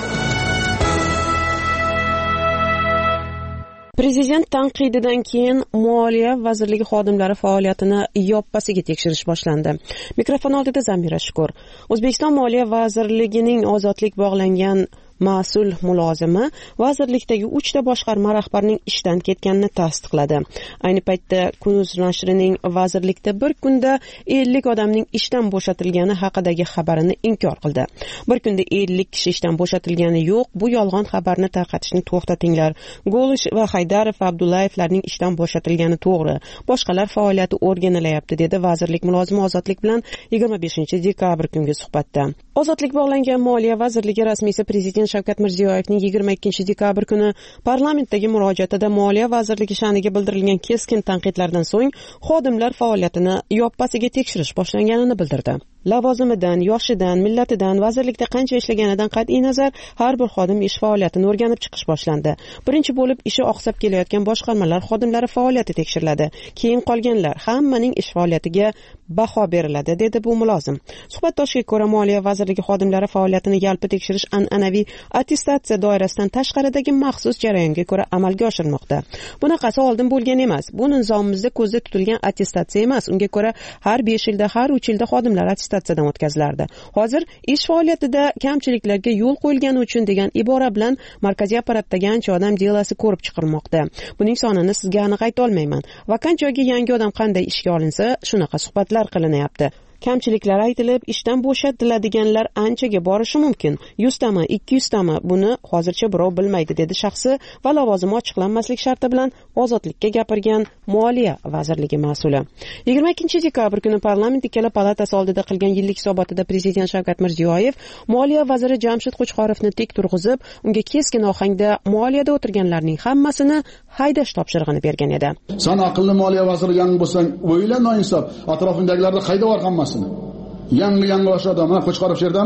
Prezident tanqididan keyin Moliya vazirligi xodimlari faoliyatini yoppasiga tekshirish boshlandi. Mikrofon oldida Zamira Shukur. O'zbekiston Moliya vazirligining ozodlik bog'langan mas'ul mulozimi vazirlikdagi uchta boshqarma rahbarining ishdan ketganini tasdiqladi. Ayni paytda Kunuz nashrining vazirlikda bir kunda ellik odamning ishdan bo'shatilgani haqidagi xabarini inkor qildi. Bir kunda ellik kishi ishdan bo'shatilgani yo'q, bu yolg'on xabarni tarqatishni to'xtatinglar. Golish va Haydarov Abdullayevlarning ishdan bo'shatilgani to'g'ri. Boshqalar faoliyati o'rganilyapti, dedi vazirlik mulozimi Ozodlik bilan yigirma beshinchi dekabr kungi suhbatda. Ozodlik bog'langan Moliya vazirligi rasmiysi prezident Shavkat Mirziyoyevning yigirma ikkinchi dekabr kuni parlamentdagi murojaatida Moliya vazirligi sha'niga bildirilgan keskin tanqidlardan so'ng xodimlar faoliyatini yoppasiga tekshirish boshlanganini bildirdi. Lavozimidan, yoshidan, millatidan, vazirlikda qancha ishlaganidan qat'iy nazar har bir xodim ish faoliyatini o'rganib chiqish boshlandi. Birinchi bo'lib ishi oqsab kelayotgan boshqarmalar xodimlari faoliyati tekshiriladi. Keyin qolganlar hammaning ish faoliyatiga baho beriladi, dedi bu mulozim. Suhbatdoshiga ko'ra, Moliya vazirligi xodimlari faoliyatini yalpi tekshirish an'anaviy attestatsiya doirasidan tashqaridagi maxsus jarayonga ko'ra amalga oshirilmoqda. Bunaqasi oldin bo'lgan emas. Bu nizomimizda ko'zda tutilgan attestatsiya emas. Unga ko'ra har besh yilda, har uch yilda xodimlar attestatsiyadan o'tkazilardi. Hozir ish faoliyatida kamchiliklarga yo'l qo'yilgani uchun degan ibora bilan markaziy apparatdagi ancha odam delasi ko'rib chiqilmoqda. Buning sonini sizga aniq ayta olmayman. Vakant joyga yangi odam qanday ishga olinsa, shunaqa suhbatlar qilinyapti. Kamchiliklar aytilib, ishdan bo'shatiladiganlar anchaga borishi mumkin. yuz tami, ikki yuz tami buni hozircha birov bilmaydi, dedi shaxsi va lavozimi ochiqlanmaslik sharti bilan ozodlikka gapirgan Moliya vazirligi mas'uli. yigirma ikkinchi dekabr kuni parlament ikkala palatasi oldida qilgan yillik hisobotida prezident Shavkat Mirziyoyev Moliya vaziri Jamshid Qo'chqorovni tik turg'izib, unga keskin ohangda moliyada o'tirganlarning hammasini haydash topshirig'ini bergan edi. Sen aqlli moliya vaziri yangi bo'lsang, o'yla noinsof, atrofingdagilarni haydab yubor hammasini. Yangi yangi o'sha odam, mana Qo'chqorov sherdami?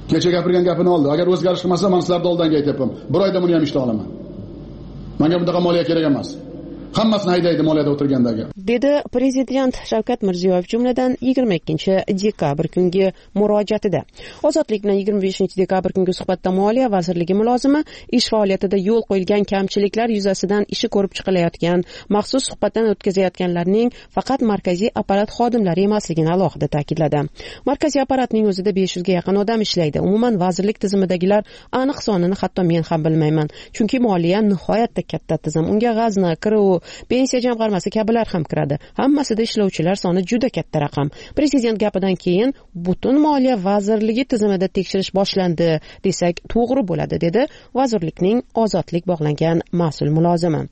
kecha gapirgan gapini oldi. Agar o'zgarish qilmasa, men sizlarga oldinga aytayapman. Bir oyda buni ham ishla olaman. Menga bunaqa moliya kerak emas. Hammasini haydaydi moliyada o'tirgandagi. Dedi Prezident Shavkat Mirziyoyev jumladan yigirma ikkinchi dekabr kungi murojaatida. Ozodlik bilan yigirma beshinchi dekabr kungi suhbatda Moliya vazirligi mulozimi ish faoliyatida yo'l qo'yilgan kamchiliklar yuzasidan ishi ko'rib chiqilayotgan, maxsus suhbatdan o'tkazayotganlarning faqat markaziy apparat xodimlari emasligini alohida ta'kidladi. Markaziy apparatning o'zida besh yuzga yaqin odam ishlaydi. Umuman vazirlik tizimidagilar aniq sonini hatto men ham bilmayman. Chunki moliya nihoyatda katta tizim. Unga g'azni, kirov, pensiya jamg'armasi kabilar ham kiradi. Hammasida ishlovchilar soni juda katta raqam. Prezident gapidan keyin butun moliya vazirligi tizimida tekshirish boshlandi desak to'g'ri bo'ladi, dedi vazirlikning ozodlik bog'langan mas'ul mulozimi.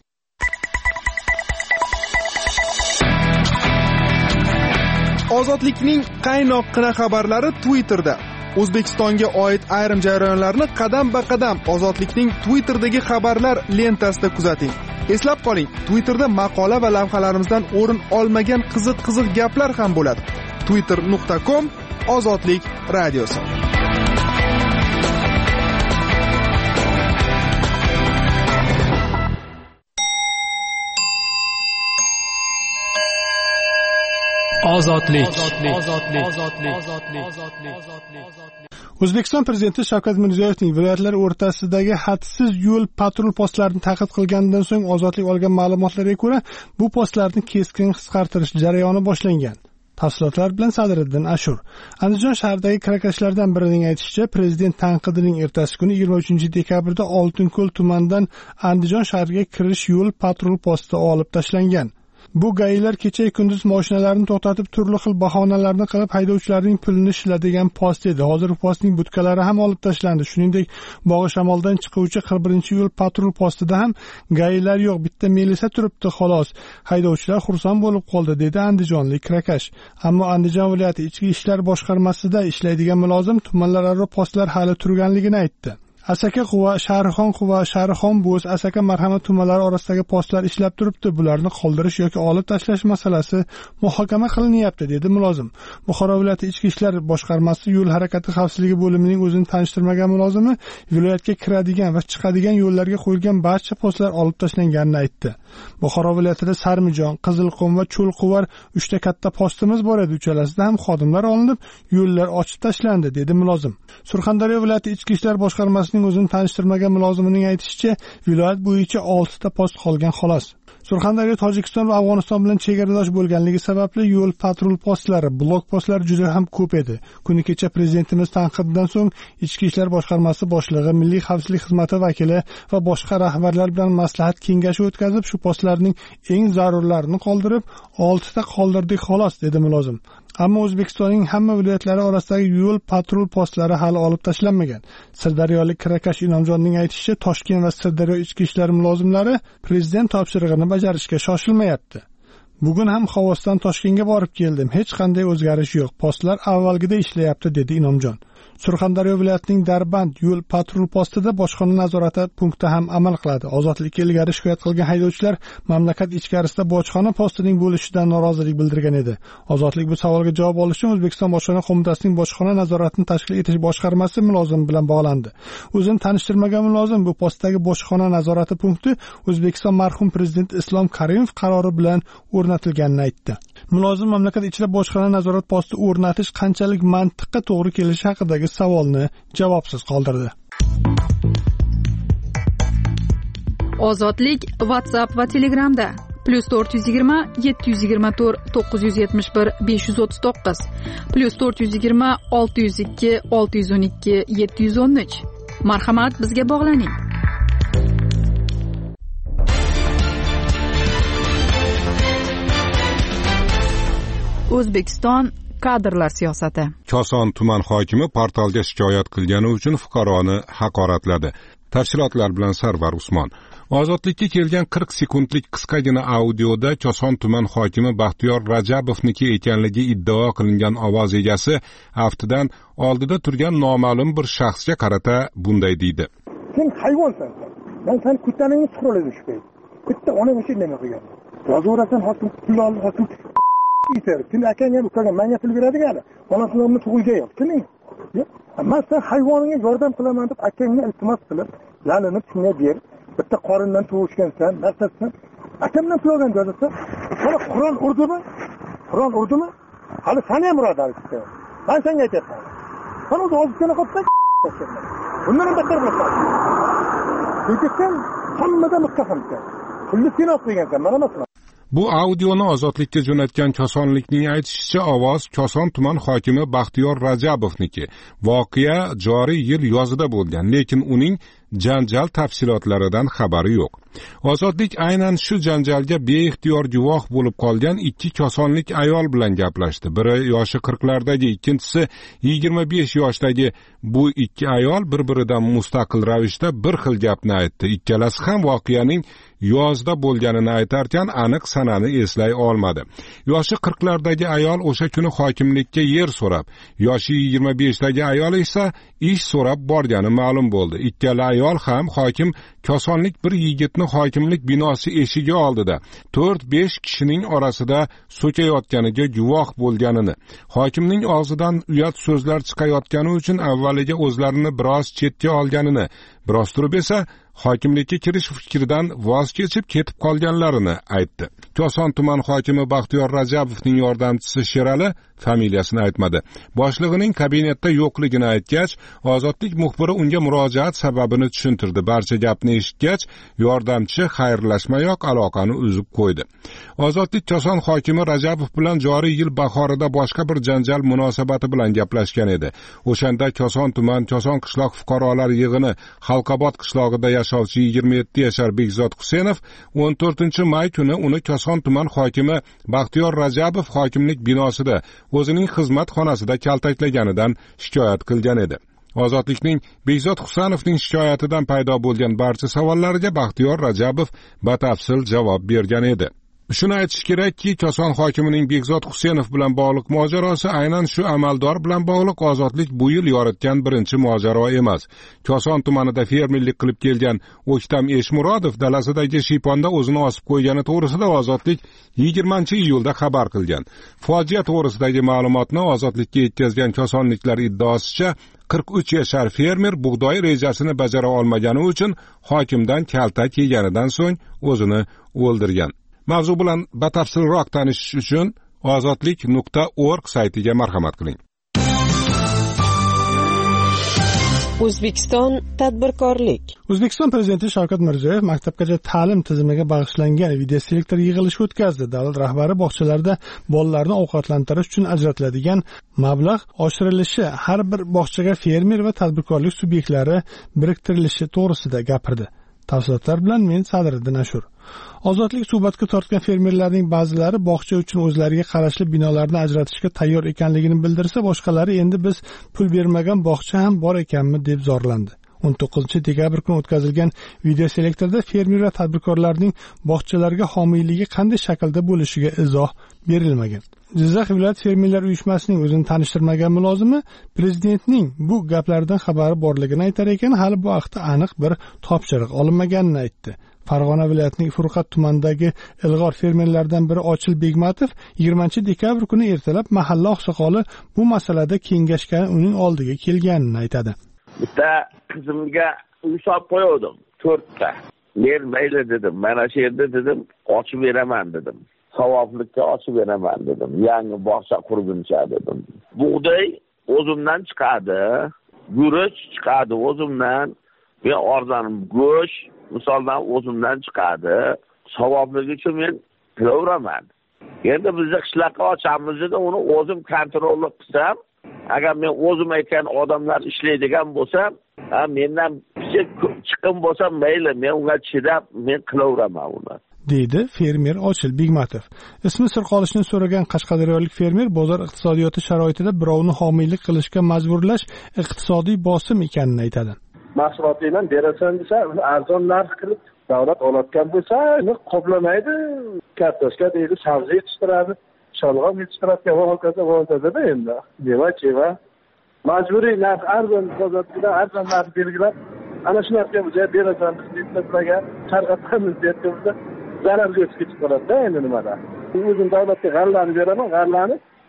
Ozodlikning qaynoqqina xabarlari Twitterda. O'zbekistonga oid ayrim jarayonlarni qadam-ba-qadam Ozodlikning Twitterdagi xabarlar lentasida kuzating. Eslab qoling, Twitterda maqola va lavhalarimizdan o'rin olmagan qiziq-qiziq gaplar ham bo'ladi. twitter nuqta com Ozodlik radiosi. Ozodlik. O'zbekiston Prezidenti Shavkat Mirziyoyevning viloyatlar o'rtasidagi hadsiz yo'l patrul postlarini ta'qib qilganidan so'ng ozodlik olgan ma'lumotlarga ko'ra, bu postlarni keskin qisqartirish jarayoni boshlangan. Tafsilotlar bilan Sadriddin Ashur. Andijon shahridagi kirakashlardan birining aytishicha, prezident tanqidining ertasi kuni yigirma uchinchi dekabrda Oltinko'l tumanidan Andijon shahriga kirish yo'l patrul posti olib tashlangan. Bu gaylar kecha kunduz mashinalarni to'xtatib, turli xil bahonalarni qilib haydovchilarning pulini ishlatadigan post edi. Hozir postning budkalari ham olib tashlandi. Shuningdek, Bog'i Shamoldan chiquvchi qirq birinchi yo'l patrul postida ham gaylar yo'q, bitta melisa turibdi xolos. Haydovchilar xursand bo'lib qoldi, dedi andijonlik kirakash. Ammo Andijon viloyati ichki ishlar boshqarmasida ishlaydigan mulozim tumanlararo postlar hali turganligini aytdi. Asaka Quva, Sharixon Quva, Sharixon Bo'z, Asaka Marhamat tumanlari orasidagi postlar ishlab turibdi. Bularni qoldirish yoki olib tashlash masalasi muhokama qilinyapti, dedi mulozim. Buxoro viloyati ichki ishlar boshqarmasi yo'l harakati xavfsizligi bo'limining o'zini tanishtirmagan mulozimi viloyatga kiradigan va chiqadigan yo'llarga qo'yilgan barcha postlar olib tashlanganini aytdi. Buxoro viloyatida Sarmijon, Qizilqum va Cho'lquvar uchta katta postimiz bor edi. Uchalasida ham xodimlar olinib, yo'llar ochib tashlandi, dedi mulozim. Surxondaryo viloyati ichki ishlar boshqarmasining o'zini tanishtirmagan mulozimining aytishicha, viloyat bo'yicha oltita post qolgan xolos. Surxondaryo Tojikiston va Afg'oniston bilan chegaradosh bo'lganligi sababli yo'l patrul postlari, blok postlari juda ham ko'p edi. Kuni kecha prezidentimiz tanqididan so'ng Ichki ishlar boshqarmasi boshlig'i, Milliy xavfsizlik xizmati vakili va boshqa rahbarlar bilan maslahat kengashi o'tkazib, shu postlarning eng zarurlarini qoldirib, oltita qoldirdik xolos, dedi mulozim. Ammo O'zbekistonning hamma viloyatlari orasidagi yo'l patrul postlari hali olib tashlanmagan. Sirdaryolik kirakash Inomjonning aytishicha, Toshkent va Sirdaryo ichki ishlar mulozimlari prezident topshirig'ini bajarishga shoshilmayapti. Bugun ham Xovosdan Toshkentga borib keldim. Hech qanday o'zgarish yo'q. Postlar avvalgida ishlayapti, dedi Inomjon. Surxondaryo viloyatining Darband yo'l patrul postida bojxona nazorati punkti ham amal qiladi. Ozodlikka ilgari shikoyat qilgan haydovchilar mamlakat ichkarisida bojxona postining bo'lishidan norozilik bildirgan edi. Ozodlik bu savolga javob olish uchun O'zbekiston bojxona qo'mitasining bojxona nazoratini tashkil etish boshqarmasi mulozimi bilan bog'landi. O'zini tanishtirmagan mulozim bu postdagi bojxona nazorati punkti O'zbekiston marhum prezident Islom Karimov qarori bilan o'rnatilganini aytdi. Mulozim mamlakat ichida bojxona nazorat posti o'rnatish qanchalik mantiqqa to'g'ri kelishi haqidagi savolni javobsiz qoldirdi. Ozodlik WhatsApp va Telegramda plus to'rt yuz yigirma yetti yuz yigirma to'rt to'qqiz yuz yetmish bir besh yuz o'ttiz to'qqiz plus to'rt yuz yigirma olti yuz ikki olti yuz o'n ikki yetti yuz o'n uch. Marhamat, bizga bog'laning. O'zbekiston kadrlar siyosati. Koson tuman hokimi portalga shikoyat qilgani uchun fuqaroni haqoratladi. Tafsilotlar bilan Sarvar Usmon. Ozodlikka kelgan qirq sekundlik qisqagina audioda Koson tuman hokimi Baxtiyor Rajabovniki ekanligi iddao qilingan ovoz egasi aftidan oldida turgan noma'lum bir shaxsga qarata bunday deydi. Sen hayvonsan. Men sen kuttaningni suqroladim shu payt. Kutta ona o'sha nima qilgan? Yozurasan hokim pulol hokim Sen akang ham ukaga menga pul beradigan. Onasining tug'ilgan yo'q. Kiming? man sen hayvoningga yordam qilaman deb akangga iltimos qilib yalinib shunga ber, bitta qorindan tug'ishgansan, narsasan, akamdan pul olgan joyda sana Qur'on urdimi? Qur'on urdimi? Hali sen ham murodalishdi. Ben senga aytyapman. Sen o'zi ozgina qopsan. Bundan battar bo'lasan. Chunki sen hammadan muttahamsan. Pulni sen olgansan, mana emasman. Bu audioni Ozodlikka jo'natgan Kosonlikning aytishicha, ovoz Koson tuman hokimi Baxtiyor Rajabovniki. Voqea joriy yil yozida bo'lgan, lekin uning janjal tafsilotlaridan xabari yo'q. Ozodlik aynan shu janjalga beixtiyor guvoh bo'lib qolgan ikki kosonlik ayol bilan gaplashdi. Biri yoshi qirqlardagi, ikkinchisi yigirma besh yoshdagi. Bu ikki ayol bir-biridan mustaqil ravishda bir xil gapni aytdi. Ikkalasi ham voqeaning yozda bo'lganini aytarkan, aniq sanani eslay olmadi. Yoshi qirqlardagi ayol o'sha kuni hokimlikka yer so'rab, yoshi yigirma beshdagi ayol esa ish so'rab borgani ma'lum bo'ldi. Ikkala ayol ham hokim Kosonlik bir yigitni hokimlik binosi eshigi oldida to'rt besh kishining orasida so'kayotganiga guvoh bo'lganini, hokimning og'zidan uyat so'zlar chiqayotgani uchun avvaliga o'zlarini biroz chetga olganini, biroz turib esa hokimlikka kirish fikridan voz kechib ketib qolganlarini aytdi. Koson tuman hokimi Baxtiyor Rajabovning yordamchisi Sherali familiyasini aytmadi. Boshlig'ining kabinetda yo'qligini aytgach, Ozodlik muxbiri unga murojaat sababini tushuntirdi. Barcha gapni eshitgach, yordamchi xayrlashmayoq aloqani uzib qo'ydi. Ozodlik Koson hokimi Rajabov bilan joriy yil bahorida boshqa bir janjal munosabati bilan gaplashgan edi. O'shanda Koson tuman Koson qishloq fuqarolar yig'ini Xalqobod qishlog'ida yashovchi yigirma yetti yashar Bekzod Husenov o'n to'rtinchi may kuni uni Koson tuman hokimi Baxtiyor Rajabov hokimlik binosida o'zining xizmat xonasida kaltaklaganidan shikoyat qilgan edi. Ozodlikning Bekzod Husanovning shikoyatidan paydo bo'lgan barcha savollarga Baxtiyor Rajabov batafsil javob bergan edi. Shuni aytish kerakki, Koson hokimining Bekzod Husenov bilan bog'liq mojarosi aynan shu amaldor bilan bog'liq Ozodlik bu yil yoritgan birinchi mojaro emas. Koson tumanida fermerlik qilib kelgan O'ktam Eshmurodov dalasidagi shiyponda o'zini osib qo'ygani to'g'risida Ozodlik yigirmanchi iyulda xabar qilgan. Fojia to'g'risidagi ma'lumotni Ozodlikka yetkazgan kosonliklar iddaosicha qirq uch yashar fermer bug'doy rejasini bajara olmagani uchun hokimdan kaltak yeganidan so'ng o'zini o'ldirgan. Mavzu bilan batafsilroq tanishish uchun ozodlik nuqta org saytiga marhamat qiling. O'zbekiston tadbirkorlik. O'zbekiston prezidenti Shavkat Mirziyoyev maktabgacha ta'lim tizimiga bag'ishlangan videoselektor yig'ilishi o'tkazdi. Davlat rahbari bog'chalarda bolalarni ovqatlantirish uchun ajratiladigan mablag' oshirilishi, har bir bog'chaga fermer va tadbirkorlik subyektlari biriktirilishi to'g'risida gapirdi. Tafsilotlar bilan men Sadriddin Ashur. Ozodlik suhbatga tortgan fermerlarning ba'zilari bog'cha uchun o'zlariga qarashli binolarni ajratishga tayyor ekanligini bildirsa, boshqalari endi biz pul bermagan bog'cha ham bor ekanmi deb zorlandi. o'n to'qqizinchi dekabr kuni o'tkazilgan videoselektorda fermer va tadbirkorlarning bog'chalarga homiyligi qanday shaklda bo'lishiga izoh berilmagan. Jizzax viloyat fermerlar uyushmasining o'zini tanishtirmagan mulozimi prezidentning bu gaplardan xabari borligini aytar ekan, hali bu haqda aniq bir topshiriq olinmaganini aytdi. Farg'ona viloyatining Furqat tumanidagi ilg'or fermerlardan biri Ochil Begmatov yigirmanchi dekabr kuni ertalab mahalla oqsoqoli bu masalada kengashga uning oldiga kelganini aytadi. Bitta qizimga uy solib qo'ydim, to'rtta. Men mayli dedim, mana shu yerda dedim, ochib beraman dedim. Savoblikka ochib beraman dedim. Yangi bog'cha qurguncha dedim. Bug'doy o'zimdan chiqadi, guruch chiqadi o'zimdan, men orzanim go'sht misoldan o'zimdan chiqadi. Savobligi uchun men qilaveraman. Endi bizni qishloqqa ochamiz dedi, uni o'zim kontrol qilsam, agar men o'zim aytgan odamlar ishlaydigan bo'lsam, ha mendan chiqim bo'lsa mayli, men unga chidab men qilaveraman uni. deydi fermer Ochil Begmatov. Ismi sir qolishini so'ragan qashqadaryolik fermer bozor iqtisodiyoti sharoitida birovni homiylik qilishga majburlash iqtisodiy bosim ekanini aytadi. Mahsulotlarni berasan desa, uni arzon narx qilib davlat olayotgan bo'lsa, uni qoplamaydi. Kartoshka deydi, sabzi yetishtiradi, sholg'om yetishtiradigan hokazo hokazoda endi. Deva-cheva majburiy narx arzon bozorda arzon narx belgilab, ana shu narxga biz berasan deb tarqatamiz deyapmiz. Zararga o'tib ketib qoladi endi nimada. O'zim davlatga g'allani beraman, g'allani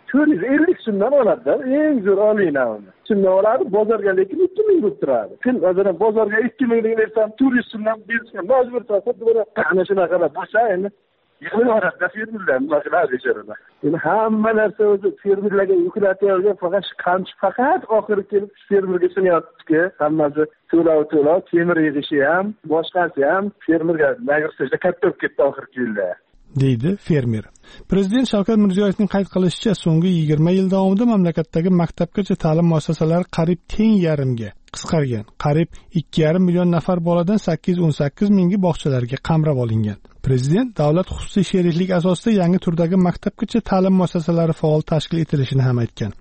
to'rt yuz ellik so'mdan oladi, eng zo'r olinglar uni. Shundan oladi, bozorga lekin ikki ming bo'lib turadi. Kun o'zini bozorga ikki ming deb bersam, to'rt yuz so'mdan berishga majbur bo'lsa, buni qana shunaqalar bo'lsa, endi yig'iladi fermerlar, bunaqa becharalar. Endi hamma narsa o'zi fermerlarga yuklatilgan, faqat qamchi faqat oxiri kelib fermerga sunyapti-ki, hammasi to'lov-to'lov, temir yig'ishi ham, boshqasi ham fermerga nagirtishda katta bo'lib ketdi oxirgi yilda. deydi fermer. Prezident Shavkat Mirziyoyevning qayd qilishicha, so'nggi yigirma yil davomida mamlakatdagi maktabgacha ta'lim muassasalari qariyb teng yarimga qisqargan. Qariyb ikki yarim million nafar boladan sakkiz o'n sakkiz mingi bog'chalarga qamrab olingan. Prezident davlat xususiy sheriklik asosida yangi turdagi maktabgacha ta'lim muassasalari faol tashkil etilishini ham aytgan.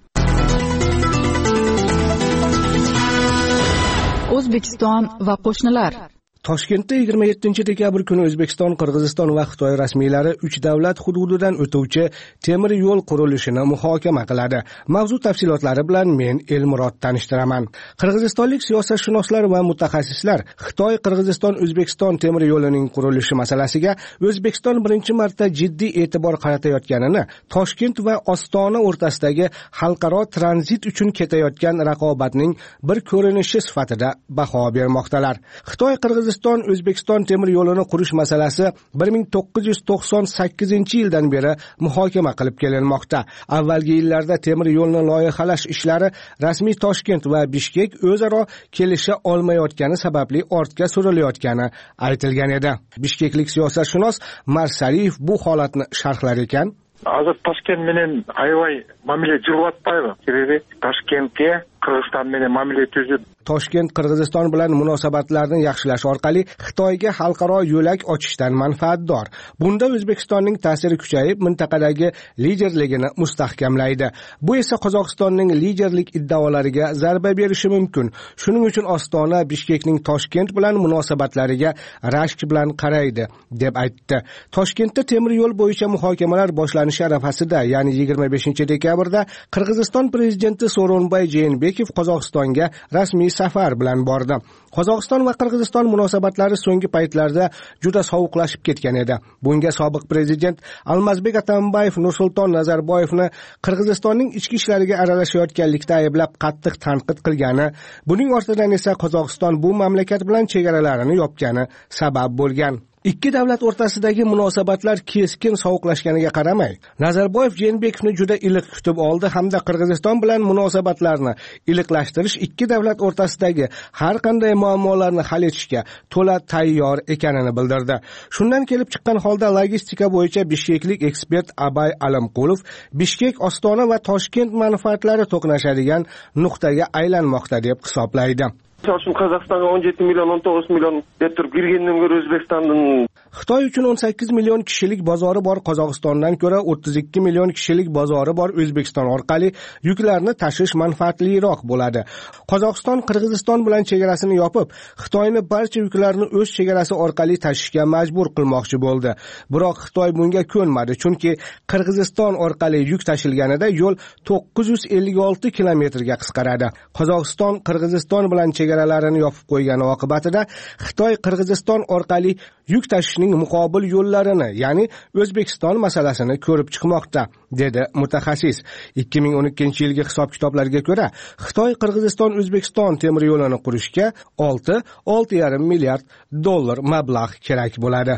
O'zbekiston va qo'shnilar. Toshkentda yigirma yettinchi dekabr kuni O'zbekiston, Qirg'iziston va Xitoy rasmiylari uch davlat hududidan o'tuvchi temir yo'l qurilishini muhokama qiladi. Mavzu tafsilotlari bilan men Elmurod tanishtiraman. Qirg'izistonlik siyosatshunoslar va mutaxassislar Xitoy, Qirg'iziston, O'zbekiston temir yo'lining qurilishi masalasiga O'zbekiston birinchi marta jiddiy e'tibor qaratayotganini, Toshkent va Ostona o'rtasidagi xalqaro tranzit uchun ketayotgan raqobatning bir ko'rinishi sifatida baho bermoqdalar. Xitoy, Qirg'iziston O'zbekiston temir yo'lini qurish masalasi bir ming to'qqiz yuz to'qson sakkizinchi yildan beri muhokama qilib kelinmoqda. Avvalgi yillarda temir yo'lni loyihalash ishlari rasmiy Toshkent va Bishkek o'zaro kelisha olmayotgani sababli ortga surilayotgani aytilgan edi. Bishkeklik siyosatshunos Marsaliyev bu holatni sharhlar ekan. Hozir Toshkent bilan aybay ma'mila jiryapti. Sebebi Toshkentga Qirg'iziston bilan ma'mila tuzib Toshkent Qirg'iziston bilan munosabatlarni yaxshilash orqali Xitoyga xalqaro yo'lak ochishdan manfaatdor. Bunda O'zbekistonning ta'siri kuchayib, mintaqadagi liderligini mustahkamlaydi. Bu esa Qozog'istonning liderlik iddaolariga zarba berishi mumkin. Shuning uchun Ostona Bishkekning Toshkent bilan munosabatlariga rashk bilan qaraydi, deb aytdi. Toshkentda temir yo'l bo'yicha muhokamalar boshlanishi arafasida, ya'ni yigirma beshinchi dekabrda Qirg'iziston prezidenti So'ronbay Jeenbekov Qozog'istonga rasmiy safar bilan bordi. Qozog'iston va Qirg'iziston munosabatlari so'nggi paytlarda juda sovuqlashib ketgan edi. Bunga sobiq prezident Almazbek Atambayev Nursulton Nazarboyevni Qirg'izistonning ichki ishlariga aralashayotganlikda ayblab qattiq tanqid qilgani, buning ortidan esa Qozog'iston bu mamlakat bilan chegaralarini yopgani sabab bo'lgan. Ikki davlat o'rtasidagi munosabatlar keskin sovuqlashganiga qaramay, Nazarboyev Jeenbekovni juda iliq kutib oldi hamda Qirg'iziston bilan munosabatlarni iliqlashtirish ikki davlat o'rtasidagi har qanday muammolarni hal etishga to'la tayyor ekanini bildirdi. Shundan kelib chiqqan holda logistika bo'yicha bishkeklik ekspert Abay Alamqulov Bishkek, Ostona va Toshkent manfaatlari to'qnashadigan nuqtaga aylanmoqda deb hisoblaydi. Toshkent Qozog'istonga o'n yetti million o'n to'qqiz million deb turib girgandan ko'ra O'zbekistondan Xitoy uchun o'n sakkiz million kishilik bozori bor Qozog'istondan ko'ra o'ttiz ikki million kishilik bozori bor O'zbekiston orqali yuklarni tashish manfaatliroq bo'ladi. Qozog'iston Qirg'iziston bilan chegarasini yopib, Xitoyni barcha yuklarni o'z chegarasi orqali tashishga majbur qilmoqchi bo'ldi. Biroq Xitoy bunga ko'nmadi, chunki Qirg'iziston orqali yuk tashilganida yo'l to'qqiz yuz ellik olti kilometrga qisqaradi. Qozog'iston Qirg'iziston bilan chegaralarini yopib qo'ygani oqibatida Xitoy Qirg'iziston orqali yuk tashishning muqobil yo'llarini, ya'ni O'zbekiston masalasini ko'rib chiqmoqda, dedi mutaxassis. ikki ming o'n ikkinchi yilgi hisob-kitoblarga ko'ra, Xitoy Qirg'iziston O'zbekiston temir yo'lini qurishga olti olti yarim milliard dollar mablag' kerak bo'ladi.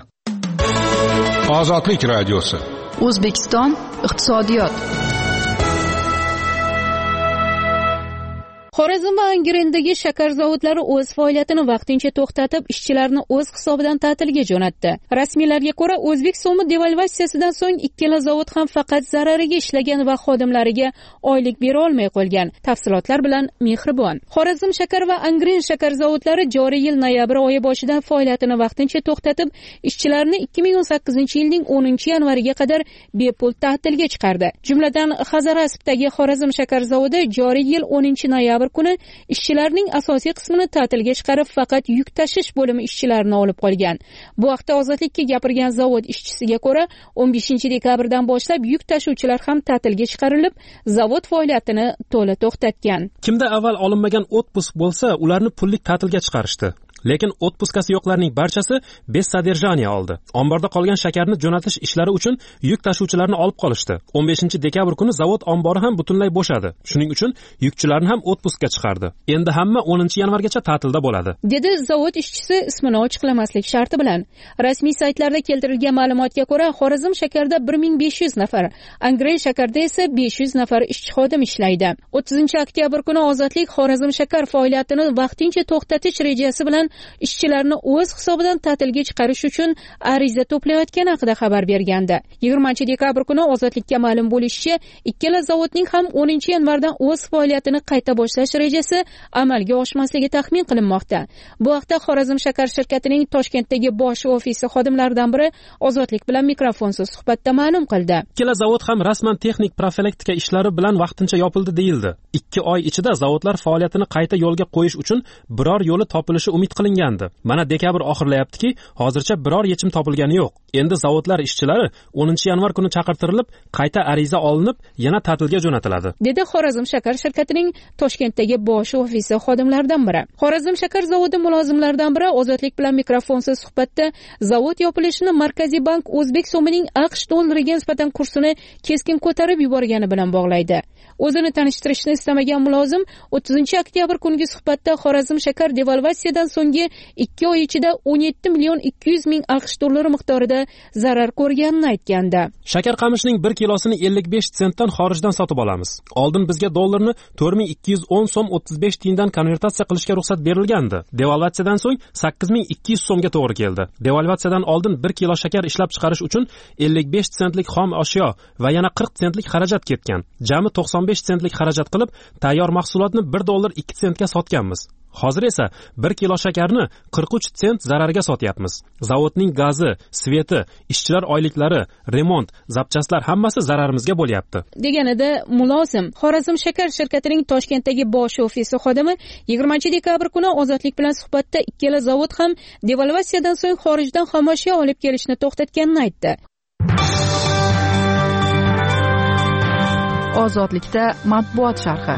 Ozodlik radiosi. O'zbekiston iqtisodiyot. Xorazm va Angrendagi shakar zavodlari o'z faoliyatini vaqtincha to'xtatib, ishchilarni o'z hisobidan ta'tilga jo'natdi. Rasmiylarga ko'ra, o'zbek so'mi devalvatsiyasidan so'ng ikkala zavod ham faqat zarariga ishlagan va xodimlariga oylik bera olmay qolgan. Tafsilotlar bilan Mehribon. Xorazm shakar va Angrend shakar zavodlari joriy yil noyabr oyi boshidan faoliyatini vaqtincha to'xtatib, ishchilarni ikki ming o'n sakkizinchi yilning o'ninchi yanvariga qadar bepul ta'tilga chiqardi. Jumladan, Hazarasibdagi Xorazm shakar zavodi joriy yil o'ninchi noyabr kuni ishchilarning asosiy qismini ta'tilga chiqarib, faqat yuk tashish bo'limi ishchilarini olib qolgan. Bu haqda Ozodlikka gapirgan zavod ishchisiga ko'ra, o'n beshinchi dekabrdan boshlab yuk tashuvchilar ham ta'tilga chiqarilib, zavod faoliyatini to'la to'xtatgan. Kimda avval olinmagan otpusк bo'lsa, ularni pullik ta'tilga chiqarishdi. lekin otpuskasi yo'qlarning barchasi bessodержание oldi. Omborda qolgan shakarni jo'natish ishlari uchun yuk tashuvchilarni olib qolishdi. o'n beshinchi dekabr kuni zavod ombori ham butunlay bo'shadi. Shuning uchun yukchilarni ham otpuskka chiqardi. Endi hamma o'ninchi yanvargacha ta'tilda bo'ladi, dedi zavod ishchisi ismini ochiqlamaslik sharti bilan. Rasmiy saytlarda keltirilgan ma'lumotga ko'ra, Xorazm shakarda bir ming besh yuz nafar, Angren shakarda esa besh yuz nafar ishchi xodim ishlaydi. o'ttizinchi oktyabr kuni Ozodlik Xorazm shakar faoliyatini vaqtincha to'xtatish rejasi bilan ishchilarni o'z hisobidan ta'tilga chiqarish uchun ariza to'playotgani haqida xabar bergandi. yigirmanchi dekabr kuni Ozodlikka ma'lum bo'lishicha, ikkala zavodning ham o'ninchi yanvardan o'z faoliyatini qayta boshlash rejasi amalga oshmasligi taxmin qilinmoqda. Bu haqda Xorazm shakar shirkatining Toshkentdagi bosh ofisi xodimlaridan biri Ozodlik bilan mikrofonsiz suhbatda ma'lum qildi. Ikkala zavod ham rasman texnik profilaktika ishlari bilan vaqtincha yopildi deyildi. ikki oy ichida zavodlar faoliyatini qayta yo'lga qo'yish uchun biror yo'li topilishi umid qilingandi. Mana dekabr oxirlayaptiki, hozircha biror yechim topilgani yo'q. Endi zavodlar ishchilari o'ninchi yanvar kuni chaqirtirilib, qayta ariza olinib, yana ta'tilga jo'natiladi, dedi Xorazm shakar shirkatining Toshkentdagi bosh ofisi xodimlaridan biri. Xorazm shakar zavodi mulozimlaridan biri Ozodlik bilan mikrofonsiz suhbatda zavod yopilishini Markaziy bank o'zbek so'mining AQSh dollariga nisbatan kursini keskin ko'tarib yuborgani bilan bog'laydi. O'zini tanishtirishni istamagan mulozim o'ttizinchi oktyabr kungi suhbatda Xorazm shakar devalvatsiyadan so'nggi ikki oy ichida o'n yetti million ikki yuz ming AQSh dollari miqdorida zarar ko'rganini aytgandi. Shakar qamishning bir kilosini ellik besh sentdan xorijdan sotib olamiz. Oldin bizga dollarni to'rt ming ikki yuz o'n so'm o'ttiz besh tiyindan konvertatsiya qilishga ruxsat berilgandi. Devalvatsiyadan so'ng sakkiz ming ikki yuz so'mga to'g'ri keldi. Devalvatsiyadan oldin bir kilo shakar ishlab chiqarish uchun ellik besh sentlik xom ashyo va yana qirq sentlik xarajat ketgan. Jami to'qson besh sentlik xarajat qilib, tayyor mahsulotni bir dollar ikki sentga sotganmiz. Hozir esa bir kilo shakarni qirq uch sent zararga sotyapmiz. Zavodning gazi, sveti, ishchilar oyliklari, remont, zapchastlar hammasi zararimizga bo'lyapti, deganida mulozim. Xorazm shakar shirkatining Toshkentdagi bosh ofisi xodimi yigirmanchi dekabr kuni Ozodlik bilan suhbatda ikkala zavod ham devalvatsiyadan so'ng xorijdan xomashyo olib kelishni to'xtatganini aytdi. Ozodlikda matbuot sharhi.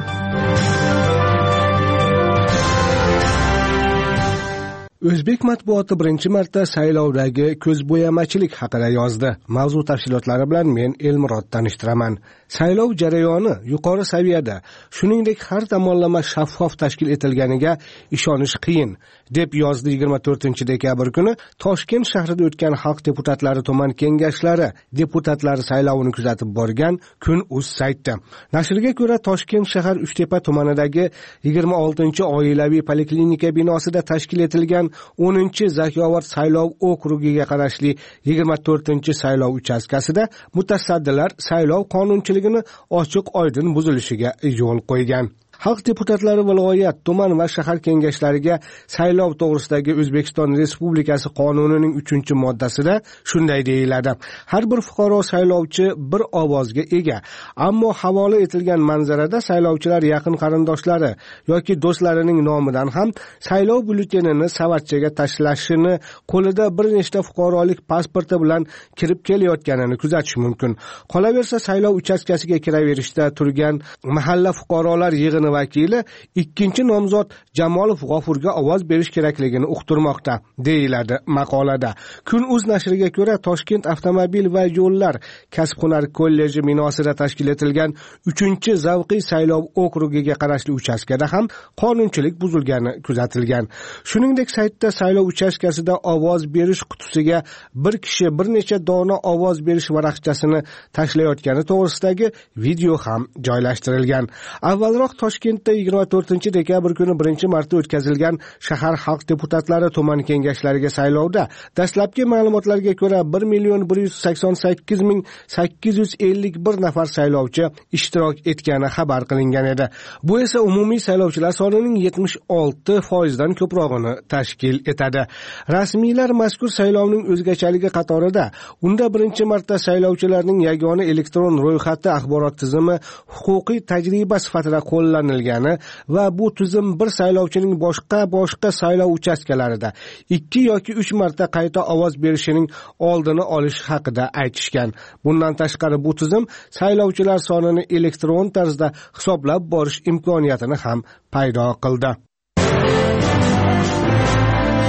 O'zbek matbuoti birinchi marta saylovdagi ko'zbo'yamachilik haqida yozdi. Mavzu tafsilotlari bilan men Elmurod tanishtiraman. Saylov jarayoni yuqori saviyada, shuningdek har tomonlama shaffof tashkil etilganiga ishonish qiyin, deb yozdi yigirma to'rtinchi dekabr kuni Toshkent shahrida o'tgan xalq deputatlari tuman kengashlari deputatlari saylovini kuzatib borgan Kun.uz sayti. Nashrga ko'ra, Toshkent shahar Uchtepa tumanidagi yigirma oltinchi oilaviy poliklinika binosida tashkil etilgan o'ninchi Zakovat saylov okrugiga qarashli yigirma to'rtinchi saylov uchastkasida mutasaddilar saylov qonunchiligini ochiq oydin buzilishiga yo'l qo'ygan. Xalq deputatlari viloyat, tuman va shahar kengashlariga saylov to'g'risidagi O'zbekiston Respublikasi qonunining uchinchi moddasida shunday deyiladi: har bir fuqaro saylovchi bir ovozga ega. Ammo havola etilgan manzarada saylovchilar yaqin qarindoshlari yoki do'stlarining nomidan ham saylov byulletenini savatchaga tashlashini, qo'lida bir nechta fuqarolik pasporti bilan kirib kelayotganini kuzatish mumkin. Qolaversa, saylov uchastkasiga kiraverishda turgan mahalla fuqarolar yig'ini vakili ikkinchi nomzod Jamolov G'ofurga ovoz berish kerakligini uqtirmoqda, deyiladi maqolada. Kun.uz nashriga ko'ra, Toshkent avtomobil va yo'llar kasb-hunar kolleji binosida tashkil etilgan uchinchi zavqiy saylov okrugiga qarashli uchastkada ham qonunchilik buzilgani kuzatilgan. Shuningdek, saytda saylov uchastkasida ovoz berish qutisiga bir kishi bir necha dona ovoz berish varaqchasini tashlayotgani to'g'risidagi video ham joylashtirilgan. Avvalroq Toshkentda yigirma to'rtinchi dekabr kuni birinchi marta o'tkazilgan shahar xalq deputatlari tuman kengashlariga saylovda dastlabki ma'lumotlarga ko'ra bir million bir yuz sakson sakkiz ming sakkiz yuz ellik bir nafar saylovchi ishtirok etgani xabar qilingan edi. Bu esa umumiy saylovchilar sonining yetmish olti foizdan ko'prog'ini tashkil etadi. Rasmiylar mazkur saylovning o'zgachaligi qatorida unda birinchi marta saylovchilarning yagona elektron ro'yxati axborot tizimi huquqiy tajriba sifatida qo'llanilgani va bu tizim bir saylovchining boshqa boshqa saylov uchastkalarida ikki yoki uch marta qayta ovoz berishining oldini olish haqida aytishgan. Bundan tashqari bu tizim saylovchilar sonini elektron tarzda hisoblab borish imkoniyatini ham paydo qildi.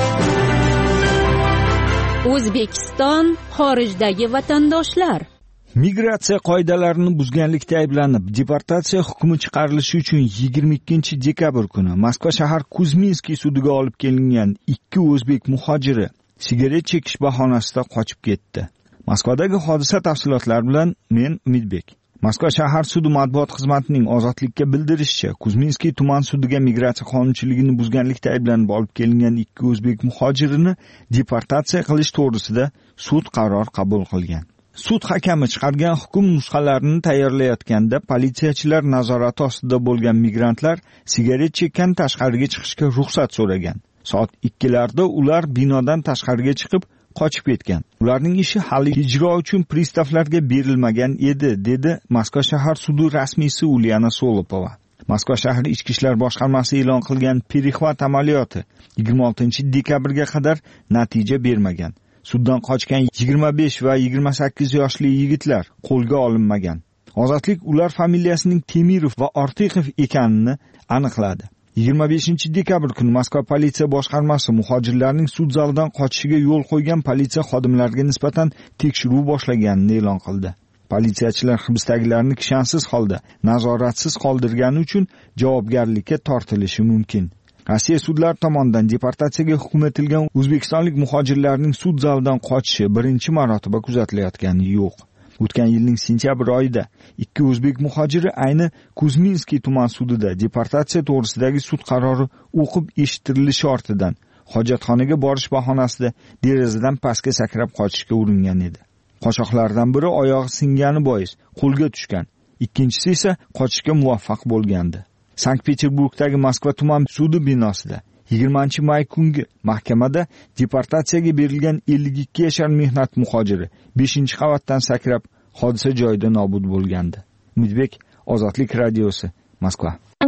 O'zbekiston xorijdagi vatandoshlar. Migratsiya qoidalarini buzganlikda ayblanib, deportatsiya hukmi chiqarilishi uchun yigirma ikkinchi dekabr kuni Moskva shahar Kuzminskiy sudiga olib kelingan ikki o'zbek muhojiri sigaret chekish bahonasida qochib ketdi. Moskvadagi hodisa tafsilotlari bilan men Umidbek. Moskva shahar sudi matbuot xizmatining Ozodlikka bildirishicha, Kuzminskiy tuman sudiga migratsiya qonunchiligini buzganlikda ayblanib olib kelingan ikki o'zbek muhojirini deportatsiya qilish to'g'risida sud qaror qabul qilgan. Sud hakami chiqargan hukm nusxalarini tayyorlayotganda politsiyachilar nazorati ostida bo'lgan migrantlar sigaret chekkan tashqariga chiqishga ruxsat so'ragan. Soat ikkilarda ular binodan tashqariga chiqib qochib ketgan. Ularning ishi hali ijro uchun pristavlarga berilmagan edi, dedi Moskva shahar sudi rasmiysi Ulyana Solopova. Moskva shahar ichki ishlar boshqarmasi e'lon qilgan perixvat amaliyoti yigirma oltinchi dekabrga qadar natija bermagan. Suddan qochgan yigirma besh va yigirma sakkiz yoshli yigitlar qo'lga olinmagan. Ozodlik ular familiyasining Temirov va Ortiqov ekanini aniqladi. yigirma beshinchi dekabr kuni Moskva politsiya boshqarmasi muhojirlarning sud zalidan qochishiga yo'l qo'ygan politsiya xodimlariga nisbatan tekshiruv boshlaganini e'lon qildi. Politsiyachilar hibsdagilarni ishonchsiz holda nazoratsiz qoldirgani uchun javobgarlikka tortilishi mumkin. Rossiya sudlari tomonidan deportatsiyaga hukm etilgan o'zbekistonlik muhojirlarning sud zalidan qochishi birinchi marotaba kuzatilayotgani yo'q. O'tgan yilning sentyabr oyida ikki o'zbek muhojiri ayni Kuzminskiy tuman sudida deportatsiya to'g'risidagi sud qarori o'qib eshittirilishi ortidan hojatxonaga borish bahonasida derazadan pastga sakrab qochishga uringan edi. Qochoqlardan biri oyog'i singani bois qo'lga tushgan, ikkinchisi esa qochishga muvaffaq bo'lgandi. Sankt-Peterburgdagi Moskva tuman sudi binosida yigirmanchi may kungi mahkamada deportatsiyaga berilgan ellik ikki yashar mehnat muhojiri beshinchi qavatdan sakrab hodisa joyida nobud bo'lgandi. Umidbek, Ozodlik radiosi, Moskva.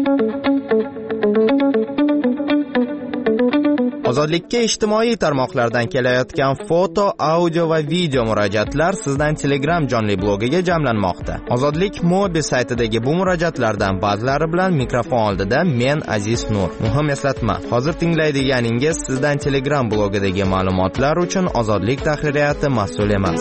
Ozodlikka ijtimoiy tarmoqlardan kelayotgan foto, audio va video murojaatlar sizdan Telegram jonli blogiga jamlanmoqda. Ozodlik Mobi saytidagi bu murojaatlardan ba'zilari bilan mikrofon oldida men Aziz Nur. Muhim eslatma, hozir tinglaydiganingiz sizdan Telegram blogidagi ma'lumotlar uchun Ozodlik tahririyati mas'ul emas.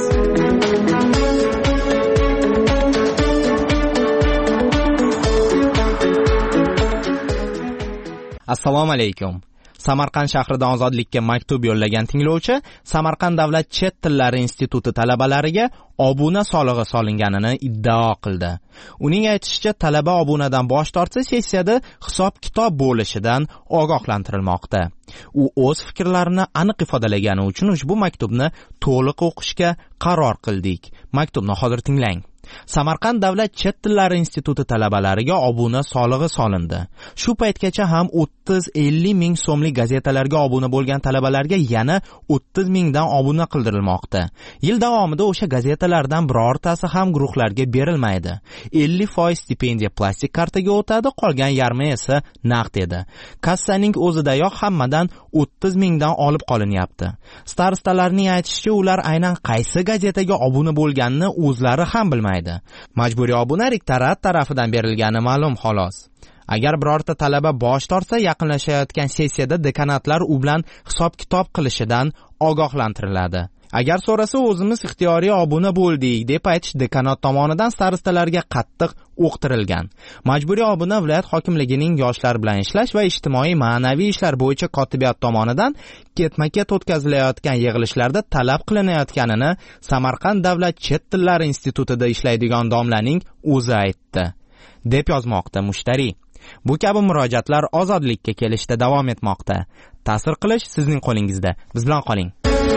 Assalomu alaykum. Samarqand shahridan Ozodlikka maktub yo'llagan tinglovchi Samarqand davlat chet tillari instituti talabalariga obuna solig'i solinganini iddao qildi. Uning aytishicha, talaba obunadan bosh tortsa sessiyada hisob-kitob bo'lishidan ogohlantirilmoqda. U o'z fikrlarini aniq ifodalagani uchun ushbu maktubni to'liq o'qishga qaror qildik. Maktubni hozir tinglang. Samarqand davlat chet tillari instituti talabalariga obuna solig'i solindi. Shu paytgacha ham o'ttiz ellik ming so'mlik gazetalarga obuna bo'lgan talabalarga yana o'ttiz mingdan obuna qildirilmoqda. Yil davomida o'sha gazetalardan birortasi ham guruhlarga berilmaydi. ellik foiz stipendiya plastik kartaga o'tadi, qolgan yarmi esa naqd edi. Kassaning o'zidayoq hammadan o'ttiz mingdan olib qolinyapti. Starostalarning aytishicha, ular aynan qaysi gazetaga obuna bo'lganini o'zlari ham bilmaydi. Majburiy obuna rektorat tarafidan berilgani ma'lum xolos. Agar birorta talaba bosh tortsa, yaqinlashayotgan sessiyada dekanatlar u bilan hisob-kitob qilishidan ogohlantiriladi. Agar so'rasa, o'zimiz ixtiyoriy obuna bo'ldik deb aytish dekanat tomonidan starostalarga qattiq o'qtirilgan. Majburiy obuna viloyat hokimligining yoshlar bilan ishlash va ijtimoiy ma'naviy ishlar bo'yicha kotibiyat tomonidan ketma-ket o'tkazilayotgan yig'ilishlarda talab qilinayotganini Samarqand davlat chet tillari institutida ishlaydigan domlaning o'zi aytdi, deb yozmoqda Mushtariy. Bu kabi murojaatlar Ozodlikka kelishda davom etmoqda. Ta'sir qilish sizning qo'lingizda. Biz bilan qoling.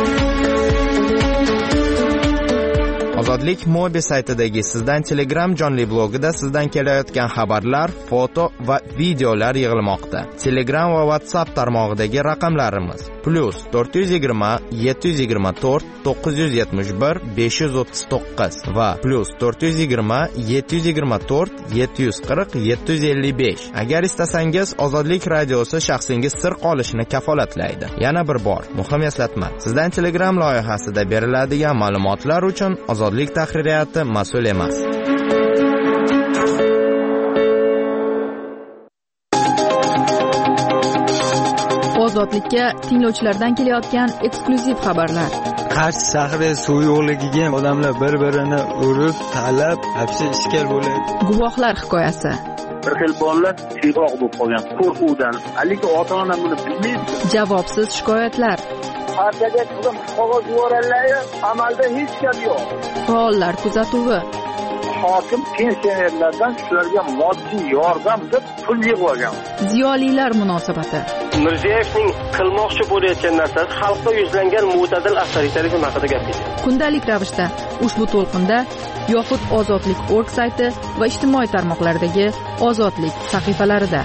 Ozodlik Mobi saytidagi sizdan Telegram jonli blogida sizdan kelayotgan xabarlar, foto va videolar yig'ilmoqda. Telegram va WhatsApp tarmog'idagi raqamlarimiz plus to'rt yuz yigirma yetti yuz yigirma to'rt to'qqiz yuz yetmish bir besh yuz o'ttiz to'qqiz va plus to'rt yuz yigirma yetti yuz yigirma to'rt yetti yuz qirq yetti yuz ellik besh. Agar istasangiz, Ozodlik radiosi shaxsingiz sir qolishini kafolatlaydi. Yana bir bor muhim eslatma, sizdan Telegram loyihasida beriladigan ma'lumotlar uchun Ozodlik tahririyati mas'ul emas. Ozodlikka tinglovchilardan kelayotgan eksklyuziv xabarlar. Qarshi shahri suv yo'qligiga odamlar bir-birini urib, talab, hapsi ishkal bo'ladi. Guvohlar hikoyasi. Bir xil bolalar siyroq bo'lib qolgan qo'rquvdan. Haligi ota-ona buni bilmaydi. Javobsiz shikoyatlar. Partiyaga qizim qog'oz yuboradilar, amalda hech gap yo'q. Faollar kuzatuvi. Hokim pensionerlardan shularga moddiy yordam deb pul yig'ib olgan. Ziyolilar munosabati. Mirziyoyevning qilmoqchi bo'layotgan narsasi xalqqa yuzlangan mo'tadil avtoritarizm haqida gapirdi. Kundalik ravishda ushbu to'lqinda yoxud Ozodlik nokta org sayti va ijtimoiy tarmoqlardagi Ozodlik sahifalarida.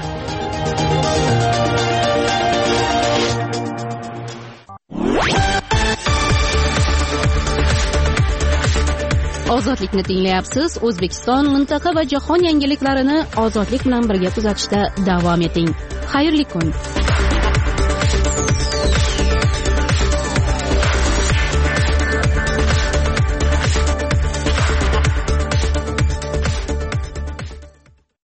Ozodlikni tinglayapsiz. O'zbekiston, mintaqa va jahon yangiliklarini Ozodlik bilan birga kuzatishda davom eting. Xayrli kun.